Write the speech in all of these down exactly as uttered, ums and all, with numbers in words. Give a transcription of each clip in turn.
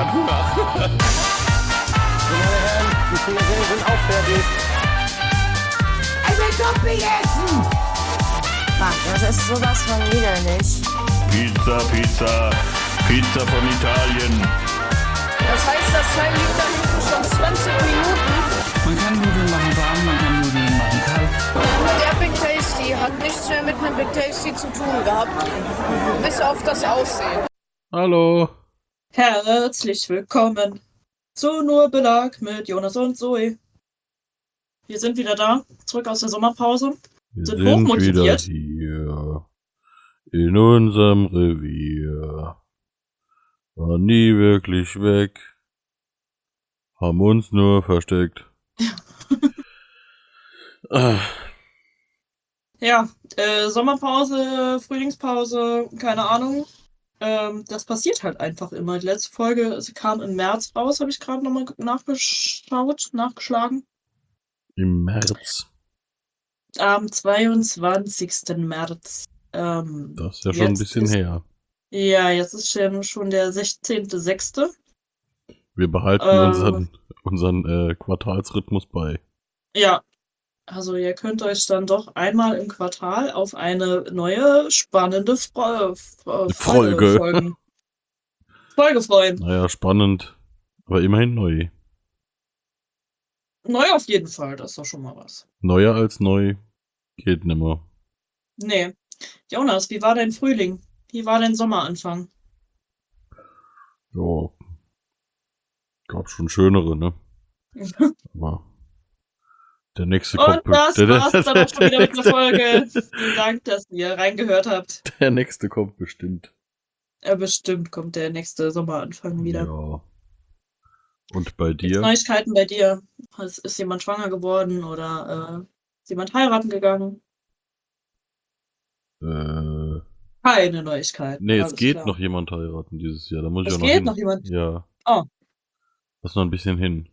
hab Hunger. Meine Herren, die Frikadellen sind auch fertig. Ich will Topping essen! Mann, das ist sowas von widerlich. Pizza, Pizza, Pizza von Italien. Das heißt, das Teil liegt da hinten schon zwanzig Minuten. Man kann Nudeln machen warm, man kann Nudeln machen kalt. Der Big Tasty hat nichts mehr mit einem Big Tasty zu tun gehabt. Bis auf das Aussehen. Hallo. Herzlich willkommen zu Nur Belag mit Jonas und Zoe. Wir sind wieder da, zurück aus der Sommerpause. Wir sind, sind hochmotiviert. wieder hier in unserem Revier. War nie wirklich weg. Haben uns nur versteckt. ah. Ja, äh, Sommerpause, Frühlingspause, keine Ahnung. Ähm, das passiert halt einfach immer. Die letzte Folge sie kam im März raus, habe ich gerade nochmal nachgeschaut, nachgeschlagen. Im März. Am zweiundzwanzigsten März. Ähm, Das ist ja schon ein bisschen ist, her. Ja, jetzt ist schon, schon der sechzehnte sechste Wir behalten äh, unseren, unseren äh, Quartalsrhythmus bei. Ja, also ihr könnt euch dann doch einmal im Quartal auf eine neue, spannende Fro Fro Folge. Folge, Folge freuen. Naja, spannend, aber immerhin neu. Neu auf jeden Fall, das ist doch schon mal was. Neuer als neu geht nimmer. Nee. Jonas, wie war dein Frühling? Wie war dein Sommeranfang? Ja, gab schon schönere, ne? Aber der nächste Und kommt. das der, war's dann auch schon wieder mit der nächste- Folge. Vielen Dank, dass ihr reingehört habt. Der nächste kommt bestimmt. Ja, bestimmt kommt der nächste Sommeranfang wieder. Ja. Und bei Gibt's dir? Neuigkeiten bei dir? Ist, ist jemand schwanger geworden oder äh, ist jemand heiraten gegangen? Äh, Keine Neuigkeiten. nee, es alles geht klar. noch jemand heiraten dieses Jahr. Da muss ich Es auch noch geht hin. noch jemand? Ja. Oh. Das ist noch ein bisschen hin.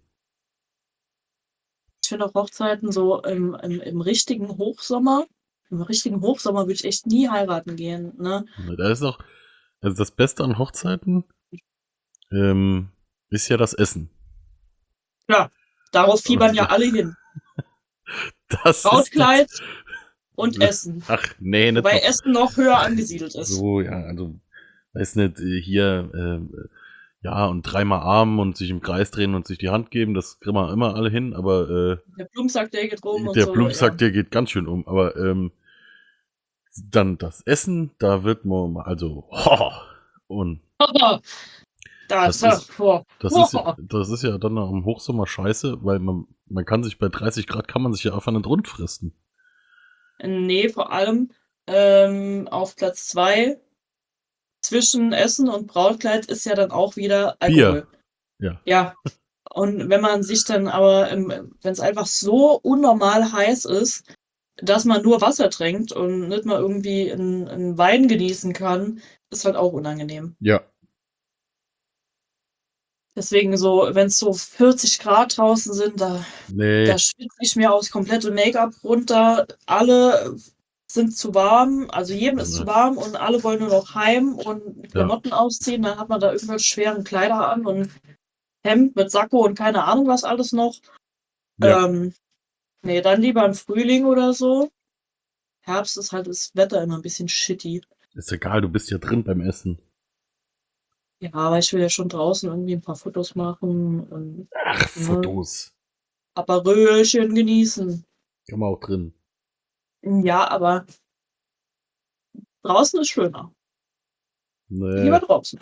Ich finde auch Hochzeiten so im, im, im richtigen Hochsommer. Im richtigen Hochsommer würde ich echt nie heiraten gehen. Ne? Da ist auch, also das Beste an Hochzeiten ähm, ist ja das Essen. Klar, darauf fiebern ja alle hin. Das Brautkleid ist und das, Essen. Ach, nee, nicht Wobei noch. Essen noch höher angesiedelt ist. So, ja, also, weiß nicht, äh, hier, äh, ja, und dreimal Arm und sich im Kreis drehen und sich die Hand geben, das kriegen wir immer alle hin, aber äh, Der Plumpsack, der geht rum und der so. Plumpsack, ja. der geht ganz schön um, aber ähm, dann das Essen, da wird man, mal- also, ho, und das, Das ist- boah. das ist, ja, das ist ja dann am Hochsommer scheiße, weil man, man kann sich bei dreißig Grad, kann man sich ja einfach nicht rund fressen. Nee, vor allem ähm, auf Platz zwei zwischen Essen und Brautkleid ist ja dann auch wieder Alkohol. Ja. Ja. Und wenn man sich dann aber, wenn es einfach so unnormal heiß ist, dass man nur Wasser trinkt und nicht mal irgendwie einen, einen Wein genießen kann, ist halt auch unangenehm. Ja. Deswegen so, wenn es so vierzig Grad draußen sind, da, Nee. da schwitze ich mir aufs komplette Make-up runter. Alle sind zu warm, also jedem ist Ja. zu warm und alle wollen nur noch heim und Klamotten ausziehen. Dann hat man da irgendwelche schweren Kleider an und Hemd mit Sakko und keine Ahnung was alles noch. Ja. Ähm, nee, dann lieber im Frühling oder so. Herbst ist halt das Wetter immer ein bisschen shitty. Ist egal, du bist ja drin beim Essen. Ja, aber ich will ja schon draußen irgendwie ein paar Fotos machen und Ach, Ja. Fotos. Aperölchen genießen. Kann man auch drin. Ja, aber draußen ist schöner. Nee. Lieber draußen.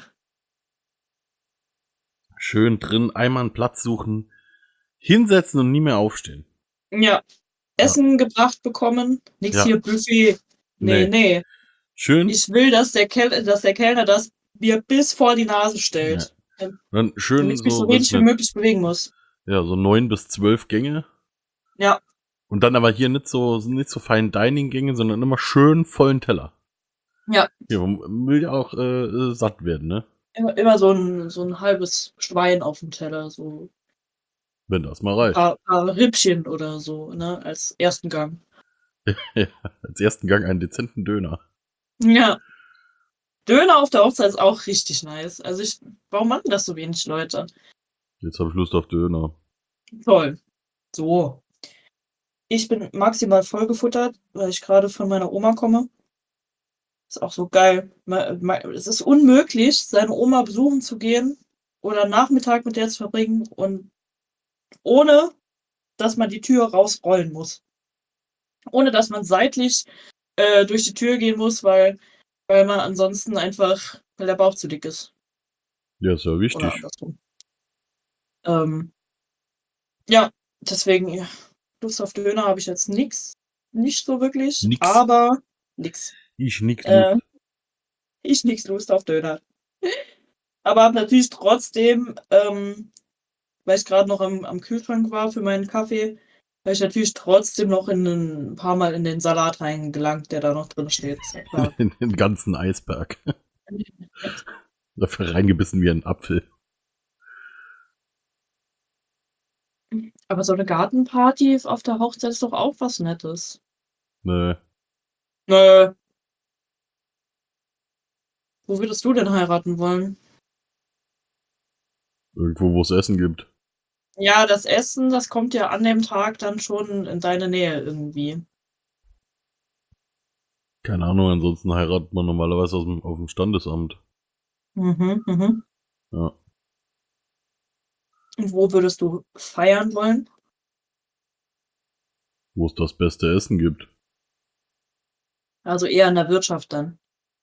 Schön drin, einmal einen Platz suchen, hinsetzen und nie mehr aufstehen. Ja. Essen gebracht bekommen. Nix Ja. hier Buffet. Nee, Nee. nee. Schön, Ich will, dass der, Kel dass der Kellner das mir bis vor die Nase stellt. dann schön Damit ich mich so so, wenig wie weiß nicht, möglich bewegen muss. ja, so neun bis zwölf Gänge. Ja. Und dann aber hier nicht so, nicht so fein Dining-Gänge, sondern immer schön vollen Teller. Ja. Ja, man will ja auch äh, äh, satt werden, ne? Immer, immer so, ein, so ein halbes Schwein auf dem Teller. So Wenn das mal ein reicht. paar, paar Rippchen oder so, ne? Als ersten Gang. Ja, als ersten Gang einen dezenten Döner. Ja. Döner auf der Hochzeit ist auch richtig nice. Also ich, warum machen das so wenig Leute? Jetzt habe ich Lust auf Döner. Toll. So. Ich bin maximal vollgefuttert, weil ich gerade von meiner Oma komme. Ist auch so geil. Ma- ma- Es ist unmöglich, seine Oma besuchen zu gehen oder einen Nachmittag mit der zu verbringen und ohne, dass man die Tür rausrollen muss. Ohne, dass man seitlich äh, durch die Tür gehen muss, weil, weil man ansonsten einfach, weil der Bauch zu dick ist. Ja, ist ja Oder wichtig. andersrum. Ähm, ja, deswegen, ja, Lust auf Döner habe ich jetzt nix. Nicht so wirklich, Nix. aber nix. Ich nix Äh, Lust. ich nix Lust auf Döner. Aber habe natürlich trotzdem, ähm, weil ich gerade noch am, am Kühlschrank war für meinen Kaffee, habe ich natürlich trotzdem noch in ein paar Mal in den Salat reingelangt, der da noch drin steht. Ist ja klar. In den ganzen Eisberg. Dafür reingebissen wie ein Apfel. Aber so eine Gartenparty auf der Hochzeit ist doch auch was Nettes. Nö. Nö. Wo würdest du denn heiraten wollen? Irgendwo, wo es Essen gibt. Ja, das Essen, das kommt ja an dem Tag dann schon in deine Nähe irgendwie. Keine Ahnung, ansonsten heiratet man normalerweise aus dem, auf dem Standesamt. Mhm, mhm. Ja. Und wo würdest du feiern wollen? Wo es das beste Essen gibt. Also eher in der Wirtschaft dann.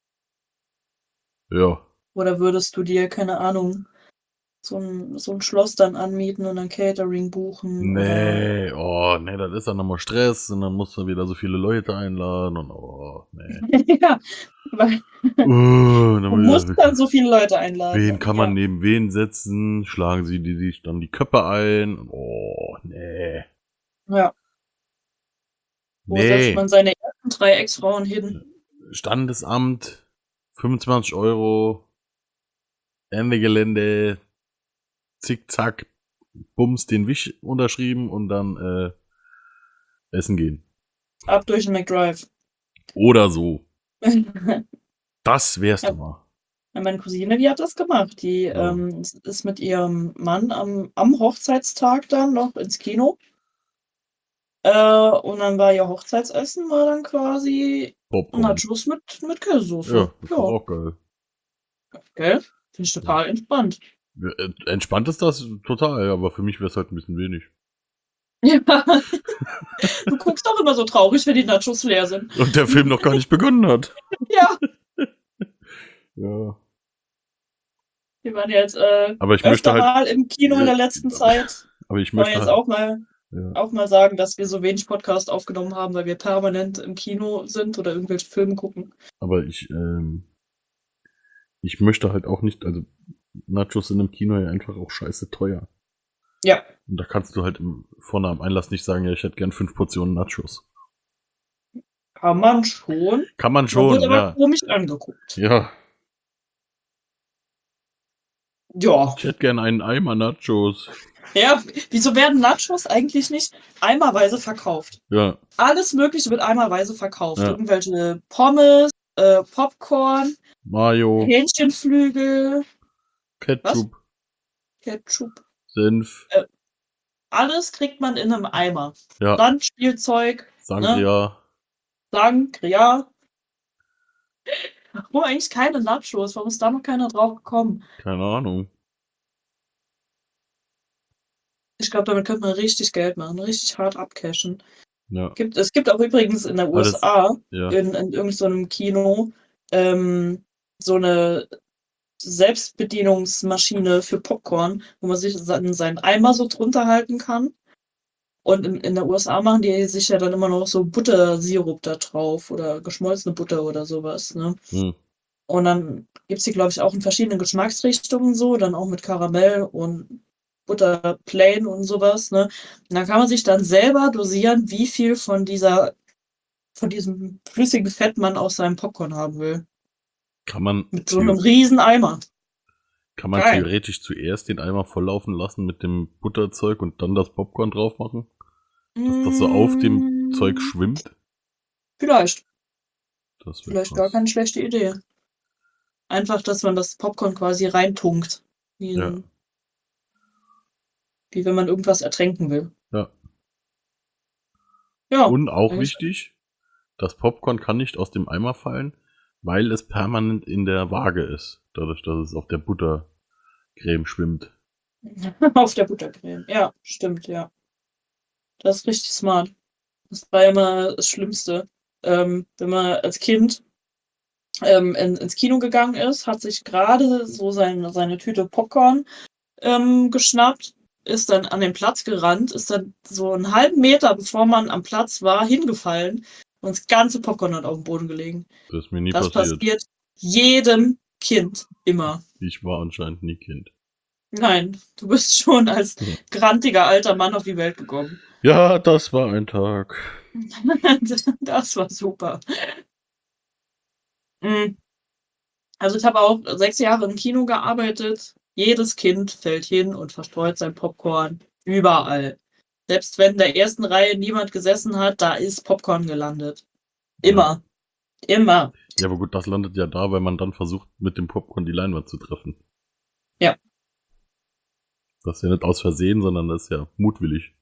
Ja. Oder würdest du dir, keine Ahnung, so ein, so ein Schloss dann anmieten und ein Catering buchen? Nee, oh, nee, das ist dann nochmal Stress und dann musst du wieder so viele Leute einladen und oh, nee. Oder? Ja, weil Uh, du musst dann so viele Leute einladen. Wen kann man ja. neben wen setzen? Schlagen sie die sich dann die Köpfe ein? Oh, nee. Ja. Wo Nee. setzt man seine ersten drei Ex-Frauen hin? Standesamt, fünfundzwanzig Euro, Ende Gelände, zickzack, Bums den Wisch unterschrieben und dann äh, essen gehen. Ab durch den McDrive. Oder so. Das wär's Ja. doch mal. Ja, meine Cousine, die hat das gemacht. Die Ja. ähm, ist mit ihrem Mann am, am Hochzeitstag dann noch ins Kino. Äh, und dann war ihr Hochzeitsessen, war dann quasi Popcorn. Nachos mit, mit Käsesoße. Ja, das ist doch auch geil. Gell? Finde ich total entspannt. Ja, äh, Entspannt ist das total, aber für mich wäre es halt ein bisschen wenig. Ja. Du guckst doch immer so traurig, wenn die Nachos leer sind. Und der Film noch gar nicht begonnen hat. Ja. Ja. Wir waren jetzt äh, Aber ich öfter möchte halt. mal im Kino in der letzten Zeit. Aber ich Kann man möchte jetzt halt. auch mal, Ja. auch mal sagen, dass wir so wenig Podcast aufgenommen haben, weil wir permanent im Kino sind oder irgendwelche Filme gucken. Aber ich, ähm, ich möchte halt auch nicht, also Nachos in einem Kino ja einfach auch scheiße teuer. Ja. Und da kannst du halt im, vorne am Einlass nicht sagen, ja, ich hätte gern fünf Portionen Nachos. Kann man schon. Kann man Man schon, wird aber ja. komisch angeguckt. Ja, Ja. ich hätte gern einen Eimer Nachos. Ja, wieso werden Nachos eigentlich nicht eimerweise verkauft? Ja, Alles Mögliche wird eimerweise verkauft. Ja. Irgendwelche Pommes, äh, Popcorn, Mayo, Hähnchenflügel, Ketchup, Ketchup. Senf, Alles kriegt man in einem Eimer. ja, Sandspielzeug, Sangria. Sangria. Warum eigentlich keine Nachos? Warum ist da noch keiner drauf gekommen? Keine Ahnung. Ich glaube, damit könnte man richtig Geld machen, richtig hart abcashen. Ja, Gibt, es gibt auch übrigens in der Aber das- U S A, ja. in, in irgendeinem so einem Kino, ähm, so eine Selbstbedienungsmaschine für Popcorn, wo man sich seinen, seinen Eimer so drunter halten kann. Und in, in der U S A machen die sich ja dann immer noch so Buttersirup da drauf oder geschmolzene Butter oder sowas. Ne? Hm. Und dann gibt es die, glaube ich, auch in verschiedenen Geschmacksrichtungen so, dann auch mit Karamell und Butter plain und sowas. Ne? Und dann kann man sich dann selber dosieren, wie viel von dieser, von diesem flüssigen Fett man aus seinem Popcorn haben will. Kann man, Mit so einem riesen Eimer. kann man Geil. theoretisch zuerst den Eimer volllaufen lassen mit dem Butterzeug und dann das Popcorn drauf machen? Dass das so auf dem Zeug Mm, schwimmt? Vielleicht. Das wär Vielleicht krass. gar keine schlechte Idee. Einfach, dass man das Popcorn quasi reintunkt. Wie, Ja. ein, wie wenn man irgendwas ertränken will. Ja. Ja. Und auch eigentlich- wichtig, das Popcorn kann nicht aus dem Eimer fallen, weil es permanent in der Waage ist. Dadurch, dass es auf der Buttercreme schwimmt. Auf der Buttercreme. Ja, stimmt, ja. Das ist richtig smart. Das war immer das Schlimmste. Ähm, wenn man als Kind ähm, in, ins Kino gegangen ist, hat sich gerade so sein, seine Tüte Popcorn ähm, geschnappt, ist dann an den Platz gerannt, ist dann so einen halben Meter, bevor man am Platz war, hingefallen und das ganze Popcorn hat auf dem Boden gelegen. Das ist mir nie Das passiert. passiert jedem Kind immer. Ich war anscheinend nie Kind. Nein, du bist schon als Ja. grantiger alter Mann auf die Welt gekommen. Ja, das war ein Tag. Das war super. Mm. Also ich habe auch sechs Jahre im Kino gearbeitet. Jedes Kind fällt hin und verstreut sein Popcorn überall. Selbst wenn in der ersten Reihe niemand gesessen hat, da ist Popcorn gelandet. Immer. Immer. Ja, aber gut, das landet ja da, weil man dann versucht, mit dem Popcorn die Leinwand zu treffen. Ja. Das ist ja nicht aus Versehen, sondern das ist ja mutwillig.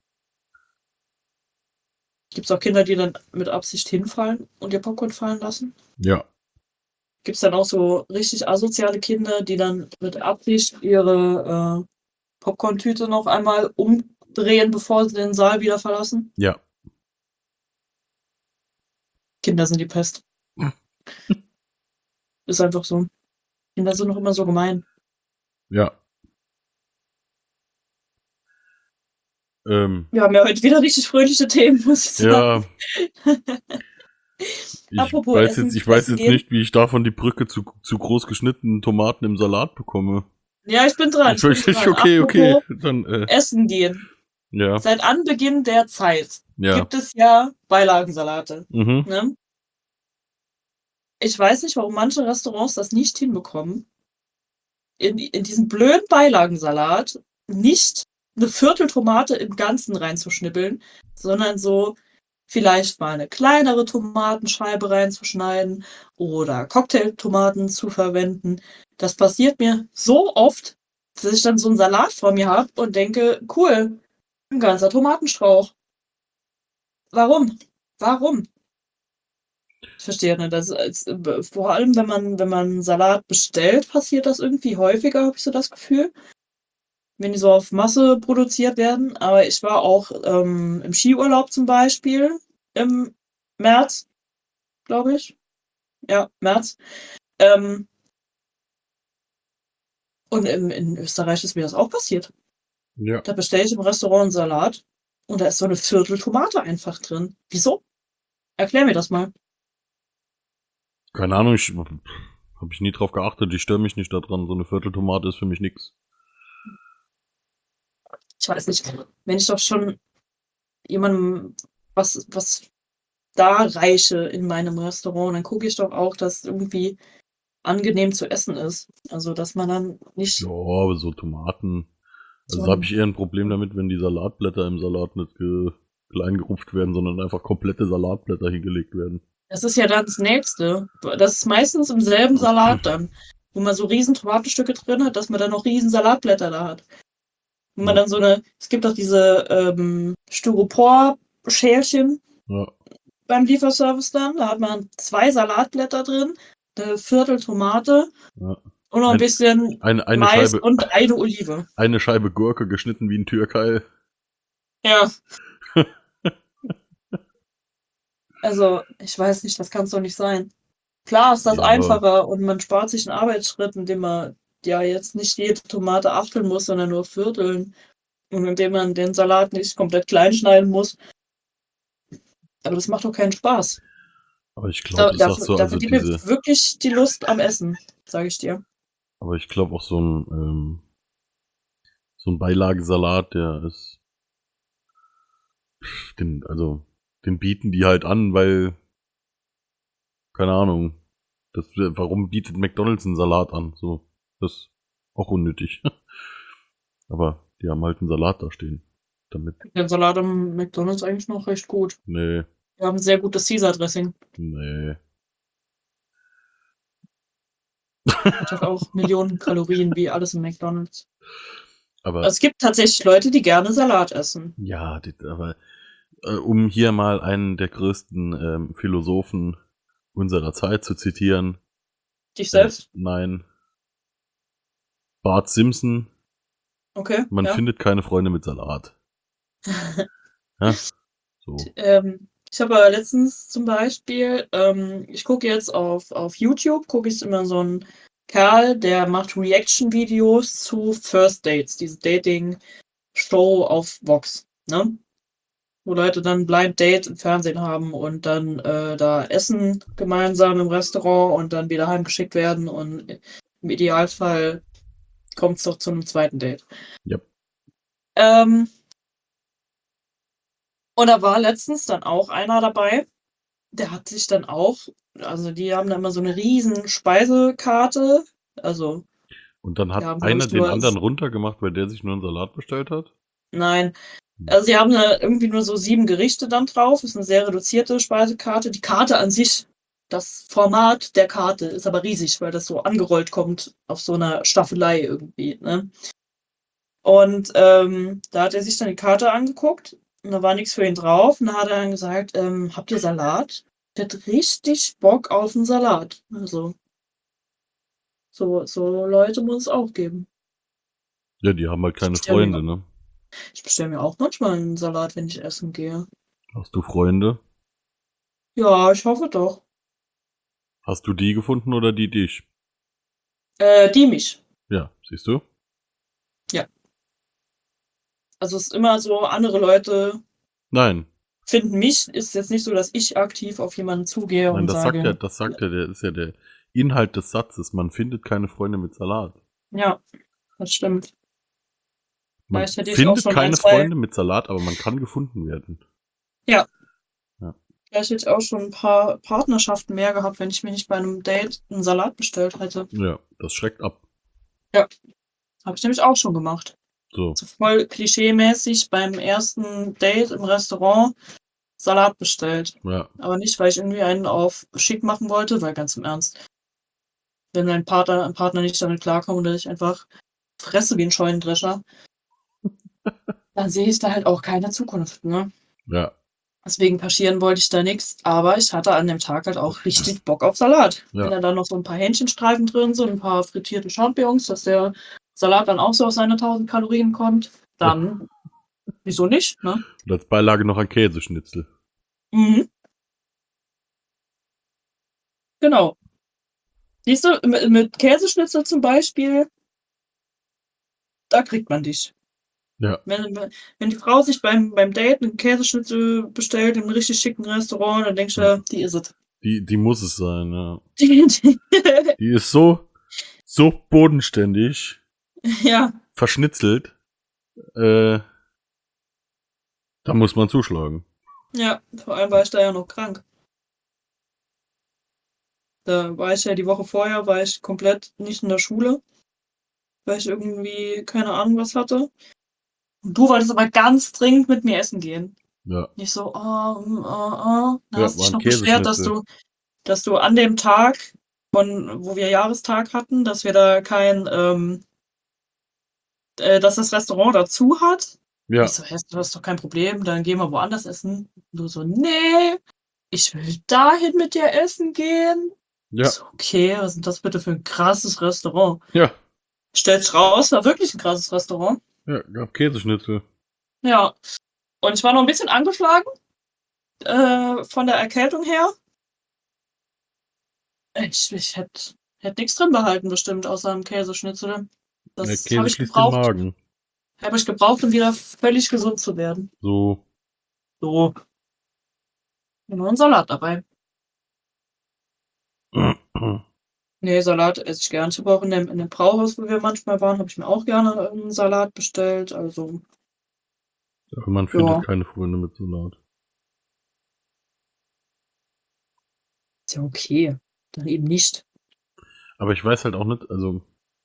Gibt es auch Kinder, die dann mit Absicht hinfallen und ihr Popcorn fallen lassen? Ja. Gibt es dann auch so richtig asoziale Kinder, die dann mit Absicht ihre äh, Popcorn-Tüte noch einmal umdrehen, bevor sie den Saal wieder verlassen? Ja. Kinder sind die Pest. Ist einfach so. Kinder sind noch immer so gemein. Ja. Ähm, Wir haben ja heute wieder richtig fröhliche Themen, muss ich sagen. ja. Ich Apropos weiß Essen, jetzt, ich weiß Essen jetzt gehen. nicht, wie ich davon die Brücke zu, zu groß geschnittenen Tomaten im Salat bekomme. Ja, ich bin dran. Ich bin Ich, dran. okay, okay. Apropos Dann, äh, Essen gehen. ja. Seit Anbeginn der Zeit Ja. gibt es ja Beilagensalate. Mhm. Ne? Ich weiß nicht, warum manche Restaurants das nicht hinbekommen, in, in diesen blöden Beilagensalat nicht eine Vierteltomate im Ganzen reinzuschnippeln, sondern so vielleicht mal eine kleinere Tomatenscheibe reinzuschneiden oder Cocktailtomaten zu verwenden. Das passiert mir so oft, dass ich dann so einen Salat vor mir habe und denke, cool, ein ganzer Tomatenstrauch. Warum? Warum? Ich verstehe nicht. Das ist, äh, vor allem, wenn man, wenn man Salat bestellt, passiert das irgendwie häufiger, habe ich so das Gefühl. Wenn die so auf Masse produziert werden. Aber ich war auch ähm, im Skiurlaub zum Beispiel im März, glaube ich. Ja, März. Ähm, und im, in Österreich ist mir das auch passiert. Ja. Da bestelle ich im Restaurant einen Salat und da ist so eine Viertel Tomate einfach drin. Wieso? Erklär mir das mal. Keine Ahnung, ich habe ich nie drauf geachtet. Ich störe mich nicht daran. So eine Vierteltomate ist für mich nix. Ich weiß nicht, wenn ich doch schon jemandem was, was da reiche in meinem Restaurant, dann gucke ich doch auch, dass es irgendwie angenehm zu essen ist. Also, dass man dann nicht. Ja, aber so Tomaten. Also So da habe ein- ich eher ein Problem damit, wenn die Salatblätter im Salat nicht ge klein gerupft werden, sondern einfach komplette Salatblätter hingelegt werden. Das ist ja dann das Nächste. Das ist meistens im selben Salat dann, wo man so riesen Tomatenstücke drin hat, dass man dann noch riesen Salatblätter da hat. Wenn man Ja. dann so eine, es gibt auch diese ähm, Styropor-Schälchen Ja. beim Lieferservice dann, da hat man zwei Salatblätter drin, eine Viertel Tomate Ja. und noch ein Ein- bisschen Eine, eine, Mais Scheibe, und eine Olive. eine Scheibe Gurke geschnitten wie ein Türkeil. Ja. Also, ich weiß nicht, das kann es doch nicht sein. Klar ist das Ja. einfacher und man spart sich einen Arbeitsschritt, indem man ja jetzt nicht jede Tomate achteln muss, sondern nur vierteln. Und indem man den Salat nicht komplett klein schneiden muss. Aber das macht doch keinen Spaß. Aber ich Da, glaube, das ist auch dafür so, da also verliert mir diese, wirklich die Lust am Essen, sage ich dir. aber ich glaube auch so ein, ähm, so ein Beilagensalat, der ist, den, also, den bieten die halt an, weil, keine Ahnung, das, warum bietet McDonald's einen Salat an? So, das ist auch unnötig. Aber die haben halt einen Salat da stehen. Damit, Den Salat am McDonald's eigentlich noch recht gut. nee, Wir haben sehr gutes Caesar-Dressing. nee. Hat halt auch Millionen Kalorien, wie alles im McDonalds. Aber Es gibt tatsächlich Leute, die gerne Salat essen. ja, die, aber äh, um hier mal einen der größten ähm, Philosophen unserer Zeit zu zitieren. Dich selbst? Äh, nein. Bart Simpson. Okay. Man ja. findet keine Freunde mit Salat. Ja? So. ähm, ich habe aber letztens zum Beispiel, ähm, ich gucke jetzt auf, auf YouTube, gucke ich immer so einen Kerl, der macht Reaction-Videos zu First Dates, diese Dating-Show auf Vox, ne? Wo Leute dann Blind Date im Fernsehen haben und dann äh, da essen gemeinsam im Restaurant und dann wieder heimgeschickt werden und im Idealfall kommt es doch zu einem zweiten Date. Yep. Ähm, und da war letztens dann auch einer dabei, der hat sich dann auch, also die haben dann immer so eine riesen Speisekarte, also Und dann hat Ja, glaub einer ich, den nur anderen als- runtergemacht, weil der sich nur einen Salat bestellt hat? nein, also sie haben da irgendwie nur so sieben Gerichte dann drauf, ist eine sehr reduzierte Speisekarte. Die Karte an sich, das Format der Karte ist aber riesig, weil das so angerollt kommt auf so einer Staffelei irgendwie, ne? Und ähm, da hat er sich dann die Karte angeguckt und da war nichts für ihn drauf. Und da hat er dann gesagt, ähm, habt ihr Salat? Ich hätte richtig Bock auf einen Salat. Also, so, so Leute muss es auch geben. Ja, die haben halt keine Ich stell mir Freunde, ne? Ich bestelle mir auch manchmal einen Salat, wenn ich essen gehe. Hast du Freunde? Ja, ich hoffe doch. Hast du die gefunden oder die dich? Äh, die mich. Ja, siehst du? Also es ist immer so, andere Leute Nein. finden mich. Ist jetzt nicht so, dass ich aktiv auf jemanden zugehe Nein, und das sage. sagt ja, das sagt ja, der ist ja der Inhalt des Satzes. Man findet keine Freunde mit Salat. Ja, das stimmt. Man Vielleicht hätte ich auch findet schon keine ein, zwei- Freunde mit Salat, aber man kann gefunden werden. Vielleicht hätte ich auch schon ein paar Partnerschaften mehr gehabt, wenn ich mir nicht bei einem Date einen Salat bestellt hätte. Ja, das schreckt ab. Habe ich nämlich auch schon gemacht. So. So voll klischeemäßig beim ersten Date im Restaurant Salat bestellt. Ja. Aber nicht, weil ich irgendwie einen auf schick machen wollte, weil ganz im Ernst, wenn mein Partner, ein Partner nicht damit klarkommt und ich einfach fresse wie ein Scheunendrescher, dann sehe ich da halt auch keine Zukunft, ne? Ja. Deswegen kaschieren wollte ich da nichts, aber ich hatte an dem Tag halt auch richtig Bock auf Salat. Ja. Wenn da dann noch so ein paar Hähnchenstreifen drin sind, ein paar frittierte Champignons, dass der Salat dann auch so auf seine tausend Kalorien kommt, dann wieso nicht, ne? Und als Beilage noch ein Käseschnitzel. Mhm. Genau. Siehst du, mit, mit Käseschnitzel zum Beispiel, da kriegt man dich. Ja. Wenn, wenn die Frau sich beim, beim Date einen Käseschnitzel bestellt in einem richtig schicken Restaurant, dann denkst du, Ja. die ist es. Die, die muss es sein, ja. Die, die, Die ist so, so bodenständig, ja, verschnitzelt. Äh, da muss man zuschlagen. ja, vor allem war ich da ja noch krank. Da war ich ja die Woche vorher, war ich komplett nicht in der Schule, weil ich irgendwie keine Ahnung was hatte. Und du wolltest aber ganz dringend mit mir essen gehen. Ja. Nicht so, oh, mm, oh, oh. Da Ja, hast du war dich ein noch beschwert, dass Käseschnitzel. du, dass du an dem Tag, von, wo wir Jahrestag hatten, dass wir da kein, ähm, äh, dass das Restaurant dazu hat. Ja. Ich so, hä, das ist doch kein Problem, dann gehen wir woanders essen. Und du so, nee, ich will dahin mit dir essen gehen. Ja. Ich so, okay, was ist denn das bitte für ein krasses Restaurant? Ja. Stellt sich raus, war wirklich ein krasses Restaurant. Ja, gab Käseschnitzel. Ja. Und ich war noch ein bisschen angeschlagen, äh, von der Erkältung her. Ich, ich hätte hätt nichts drin behalten, bestimmt, außer einem Käseschnitzel. Der Das Käse habe ich schließt den gebraucht. Magen. Habe ich gebraucht, um wieder völlig gesund zu werden. So. So. Nur ein Salat dabei. Nee, Salat esse ich gern. Ich habe auch in dem, in dem Brauhaus, wo wir manchmal waren, habe ich mir auch gerne einen Salat bestellt. Also, Aber man findet Ja. keine Freunde mit Salat. ist ja okay. Dann eben nicht. Aber ich weiß halt auch nicht, also.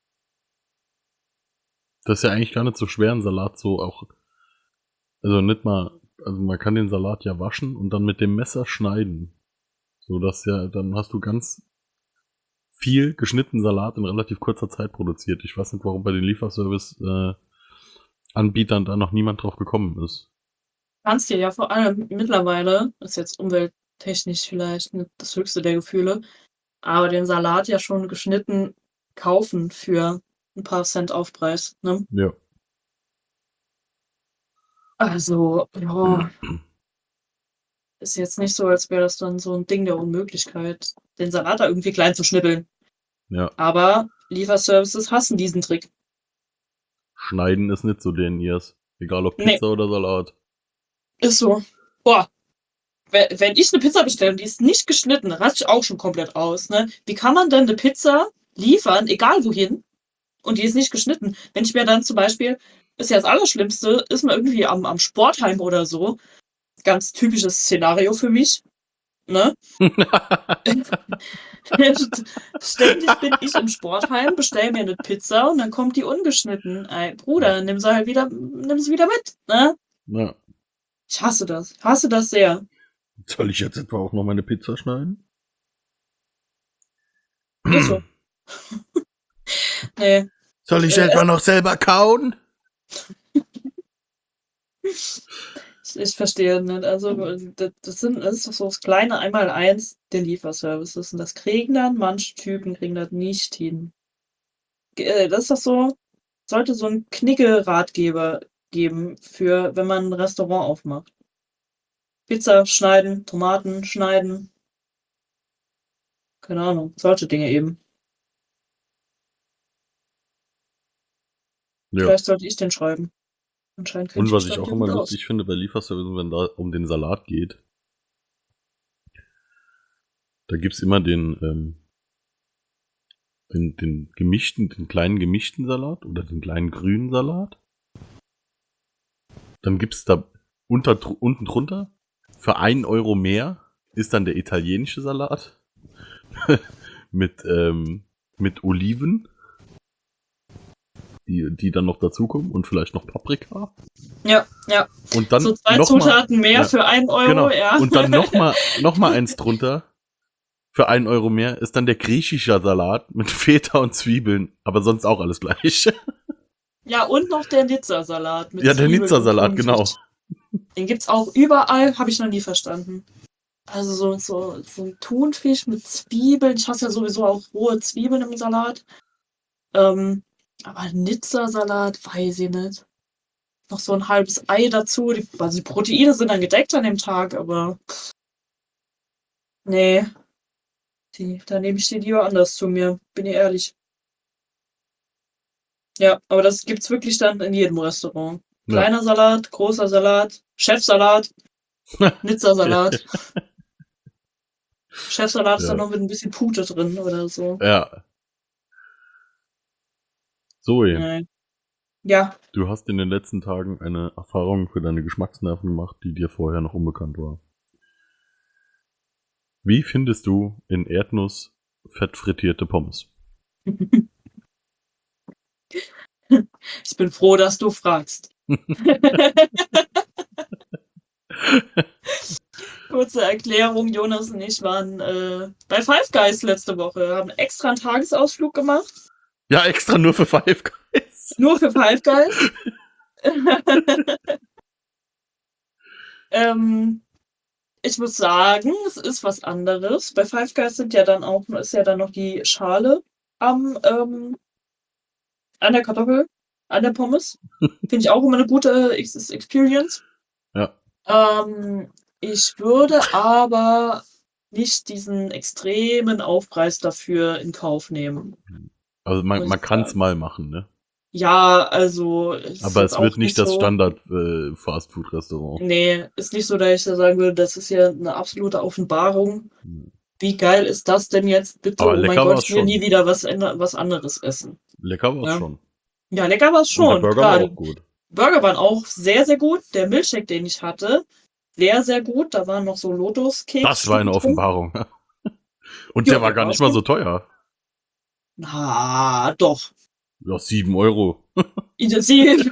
Das ist ja eigentlich gar nicht so schwer, einen Salat so auch. Also nicht mal. Also man kann den Salat ja waschen und dann mit dem Messer schneiden. So dass ja, dann hast du ganz viel geschnittenen Salat in relativ kurzer Zeit produziert. Ich weiß nicht, warum bei den Lieferservice-Anbietern äh, da noch niemand drauf gekommen ist. Kannst dir ja vor allem mittlerweile, ist jetzt umwelttechnisch vielleicht nicht das höchste der Gefühle, aber den Salat ja schon geschnitten kaufen für ein paar Cent Aufpreis. Ne? Ja. Also, ja. Ist jetzt nicht so, als wäre das dann so ein Ding der Unmöglichkeit, den Salat da irgendwie klein zu schnippeln. Ja. Aber Lieferservices hassen diesen Trick. Schneiden ist nicht so denen ihrs. Egal ob Pizza Nee. oder Salat. Ist so. Boah. Wenn wenn ich eine Pizza bestelle und die ist nicht geschnitten, raste ich auch schon komplett aus. Ne? Wie kann man denn eine Pizza liefern, egal wohin, und die ist nicht geschnitten? Wenn ich mir dann zum Beispiel, ist ja das Allerschlimmste, ist man irgendwie am, am Sportheim oder so, ganz typisches Szenario für mich, ne? Ständig bin ich im Sportheim, bestell mir eine Pizza und dann kommt die ungeschnitten. Ey, Bruder, nimm sie halt wieder, nimm sie wieder mit, ne? Ja. Ich hasse das. Hasse das sehr. Soll ich jetzt etwa auch noch meine Pizza schneiden? Ist so. Nee. Soll ich Äh, etwa noch selber kauen? Ich, ich verstehe nicht. Also, das, das, sind, das ist doch so das kleine Einmaleins der Lieferservices. Und das kriegen dann, manche Typen kriegen das nicht hin. Äh, Das ist doch so, sollte so ein Knicke-Ratgeber geben, für wenn man ein Restaurant aufmacht. Pizza schneiden, Tomaten schneiden. Keine Ahnung, solche Dinge eben. Ja. Vielleicht sollte ich den schreiben. Anscheinend kenn Und was mich ich da auch nicht immer gut lustig finde bei Lieferservice, wenn da um den Salat geht, da gibt's immer den, ähm, den, den gemischten, den kleinen gemischten Salat oder den kleinen grünen Salat. Dann gibt's da unter, dr- unten drunter für einen Euro mehr ist dann der italienische Salat mit, ähm, mit Oliven, die, die dann noch dazukommen und vielleicht noch Paprika. Ja, ja. Und dann So zwei noch mal- Zutaten mehr ja, für einen Euro, Genau. ja. Und dann nochmal noch mal eins drunter. Für einen Euro mehr ist dann der griechische Salat mit Feta und Zwiebeln. Aber sonst auch alles gleich. Ja, und noch der Nizza-Salat. mit Ja, der Zwiebeln Nizza-Salat, und genau. Thunfisch. Den gibt's auch überall, habe ich noch nie verstanden. Also so, so, so ein Thunfisch mit Zwiebeln. Ich hasse ja sowieso auch rohe Zwiebeln im Salat. Ähm, aber Nizza-Salat, weiß ich nicht. Noch so ein halbes Ei dazu. Die, also die Proteine sind dann gedeckt an dem Tag, aber pff, nee. Die, da nehme ich die lieber anders zu mir, bin ich ehrlich. Ja, aber das gibt's wirklich dann in jedem Restaurant. Ja. Kleiner Salat, großer Salat, Chefsalat, Nizza-Salat. Chefsalat ist Ja. dann noch mit ein bisschen Pute drin oder so. Ja. Zoe, Nee. Ja, du hast in den letzten Tagen eine Erfahrung für deine Geschmacksnerven gemacht, die dir vorher noch unbekannt war. Wie findest du in Erdnuss fettfrittierte Pommes? ich bin froh, dass du fragst. Kurze Erklärung, Jonas und ich waren äh, bei Five Guys letzte Woche, haben extra einen Tagesausflug gemacht. Ja, extra nur für Five Guys. Nur für Five Guys. ähm, ich muss sagen, es ist was anderes. Bei Five Guys sind ja dann auch, ist ja dann noch die Schale am, ähm, an der Kartoffel, an der Pommes. Finde ich auch immer eine gute Ex- Experience. Ja. Ähm, ich würde aber nicht diesen extremen Aufpreis dafür in Kauf nehmen. Also man, Muss man ich kann es sagen. mal machen, ne? Ja, also. ist Aber jetzt es wird auch nicht das so, Standard äh, Fastfood-Restaurant. Nee, ist nicht so, dass ich da sagen würde, das ist ja eine absolute Offenbarung. Hm. Wie geil ist das denn jetzt? Bitte, Aber oh mein lecker Gott, war's ich will schon. nie wieder was, änder- was anderes essen. Lecker war's Ja. schon. Ja, lecker war es Und der schon. Burger Klar, war die auch gut. Burger waren auch sehr, sehr gut. Der Milkshake, den ich hatte, sehr, sehr gut. Da waren noch so Lotus-Keks. Das war eine drin. Offenbarung. Und Ja, der war der gar war nicht mal schon- so teuer. Na, doch. Ja, sieben Euro. Intensiv.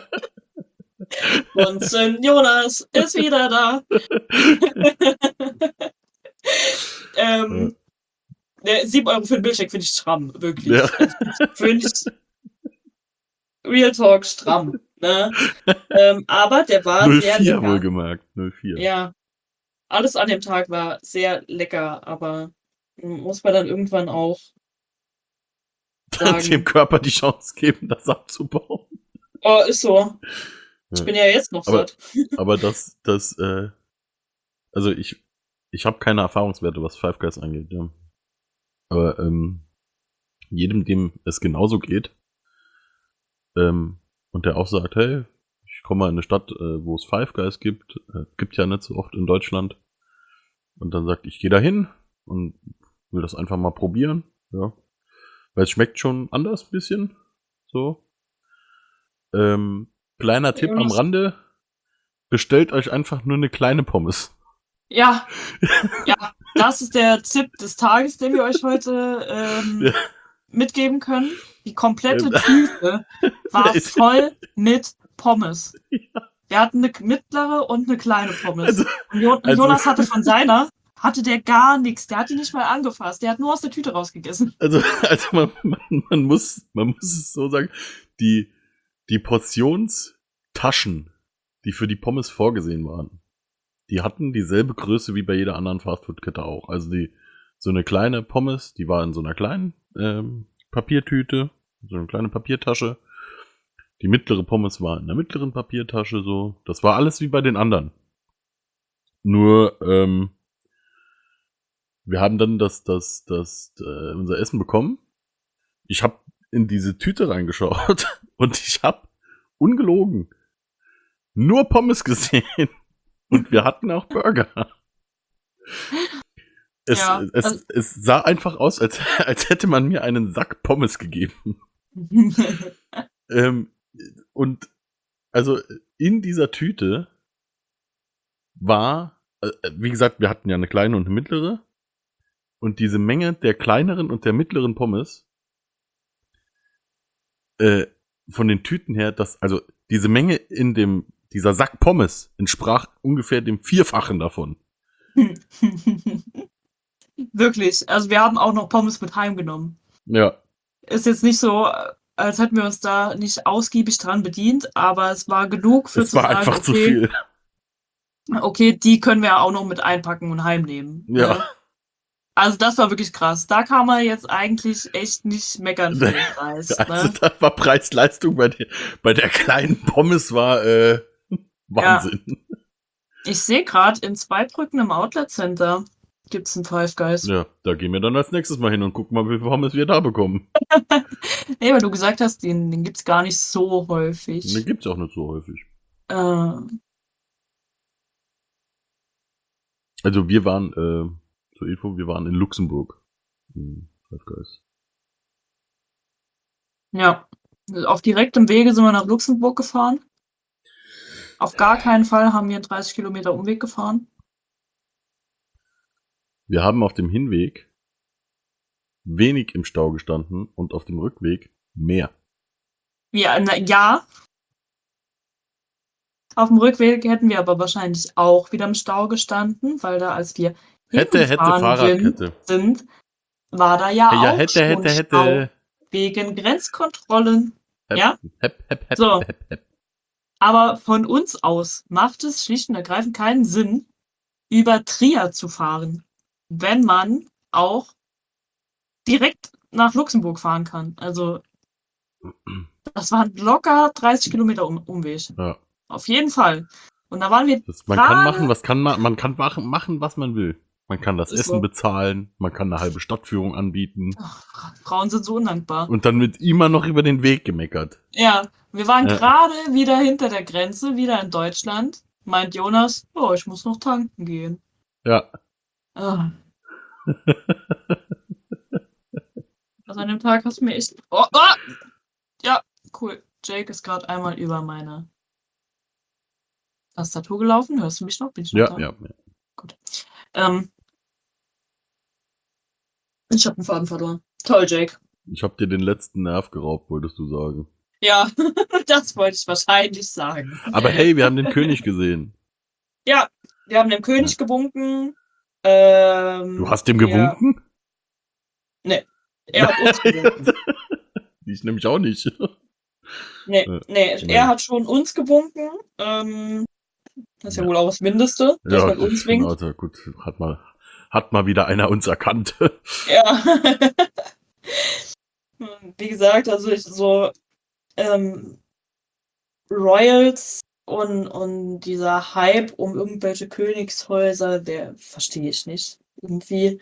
Bunsen Jonas ist wieder da. ähm, Der sieben Euro für den Milchshake finde ich stramm, wirklich. Ja. Finde ich Real Talk stramm. Ne? ähm, aber der war null sehr vier lecker. wohlgemerkt. null vier. Ja. Alles an dem Tag war sehr lecker, aber muss man dann irgendwann auch sagen. Dem Körper die Chance geben, das abzubauen. Oh, ist so. Ich Ja. bin ja jetzt noch Aber- satt. Aber das, das, äh, also ich, ich habe keine Erfahrungswerte, was Five Guys angeht, ja. Aber ähm, jedem, dem es genauso geht, ähm, und der auch sagt, hey, ich komme mal in eine Stadt, äh, wo es Five Guys gibt, äh, gibt ja nicht so oft in Deutschland, und dann sagt, ich gehe da hin und will das einfach mal probieren, ja. Weil es schmeckt schon anders ein bisschen, so. Ähm, kleiner Tipp am Rande, bestellt euch einfach nur eine kleine Pommes. Ja, ja, das ist der Tipp des Tages, den wir euch heute ähm, Ja. mitgeben können. Die komplette Ja. Tüte war Ist- voll mit Pommes. Wir hatten eine mittlere und eine kleine Pommes. Also, Und Jo- also- Jonas hatte von seiner, hatte der gar nichts. Der hat die nicht mal angefasst. Der hat nur aus der Tüte rausgegessen. Also, also man, man, man, muss, man muss es so sagen, die, die Portionstaschen, die für die Pommes vorgesehen waren, die hatten dieselbe Größe wie bei jeder anderen Fastfood-Kette auch. Also die, so eine kleine Pommes, die war in so einer kleinen ähm, Papiertüte, so eine kleine Papiertasche. Die mittlere Pommes war in einer mittleren Papiertasche, so. Das war alles wie bei den anderen. Nur, ähm, wir haben dann das, das, das, äh, unser Essen bekommen. Ich habe in diese Tüte reingeschaut und ich habe ungelogen nur Pommes gesehen. Und wir hatten auch Burger. Es, Ja, es, also- es sah einfach aus, als, als hätte man mir einen Sack Pommes gegeben. Ähm, und also in dieser Tüte war, äh, wie gesagt, wir hatten ja eine kleine und eine mittlere. Und diese Menge der kleineren und der mittleren Pommes, äh, von den Tüten her, das, also diese Menge in dem, dieser Sack Pommes entsprach ungefähr dem Vierfachen davon. Wirklich. Also wir haben auch noch Pommes mit heimgenommen. Ja. Ist jetzt nicht so, als hätten wir uns da nicht ausgiebig dran bedient, aber es war genug für Es zu war sagen, einfach okay, zu viel. okay, die können wir auch noch mit einpacken und heimnehmen. Ja. Ne? Also das war wirklich krass. Da kann man jetzt eigentlich echt nicht meckern für den Preis. Also Ne? da war Preis-Leistung bei der, bei der kleinen Pommes war äh, Wahnsinn. Ich sehe gerade, in Zweibrücken im Outlet Center gibt es ein Five Guys. Ja. Da gehen wir dann als nächstes mal hin und gucken mal, wie viel Pommes wir da bekommen. Nee, weil du gesagt hast, den, den gibt es gar nicht so häufig. Den gibt's auch nicht so häufig. Äh, Also wir waren, äh, zur Info, wir waren in Luxemburg. Hm, Five Guys. ja. Auf direktem Wege sind wir nach Luxemburg gefahren. Auf gar keinen Fall haben wir einen dreißig Kilometer Umweg gefahren. Wir haben auf dem Hinweg wenig im Stau gestanden und auf dem Rückweg mehr. Ja, na, ja. Auf dem Rückweg hätten wir aber wahrscheinlich auch wieder im Stau gestanden, weil da, als wir Hätte, hätte, hingefahren Fahrradkette. sind, war da ja Ja, auch hätte, schon hätte, Stau hätte. wegen Grenzkontrollen. Hep, Ja? Hep, hep, hep, So. hep, hep. Aber von uns aus macht es schlicht und ergreifend keinen Sinn, über Trier zu fahren, wenn man auch direkt nach Luxemburg fahren kann. Also das waren locker dreißig Kilometer um Umweg. Ja. Auf jeden Fall. Und da waren wir Das, man kann Gerade- machen, was kann man, man kann machen, machen, was man will. Man kann das Ist Essen so. bezahlen, man kann eine halbe Stadtführung anbieten Ach, Frauen sind so undankbar. und dann wird immer noch über den Weg gemeckert. Ja, wir waren Ja. gerade wieder hinter der Grenze, wieder in Deutschland. Meint Jonas, oh, ich muss noch tanken gehen. Ja. Ah. Also an dem Tag hast du mir echt... Oh, oh! Ja, cool. Jake ist gerade einmal über meine Tastatur gelaufen. Hörst du mich noch? Bin ich noch Ja, da? ja, ja. Ähm, ich habe den Faden verloren. Toll, Jake. Ich hab dir den letzten Nerv geraubt, wolltest du sagen. Ja, das wollte ich wahrscheinlich sagen. Aber hey, wir haben den König gesehen. Ja, wir haben dem König gewunken. Ähm, Du hast dem wir- gewunken? Er hat uns gewunken. Ich nämlich auch nicht. Nee, Äh, nee, nee. er hat schon uns gewunken. Ähm, das ist ja, Ja. wohl auch das Mindeste, dass Ja, man uns winkt. also gut, hat mal, hat mal wieder einer uns erkannt. Ja. Wie gesagt, also ich so ähm, Royals und, und dieser Hype um irgendwelche Königshäuser, der verstehe ich nicht. Irgendwie.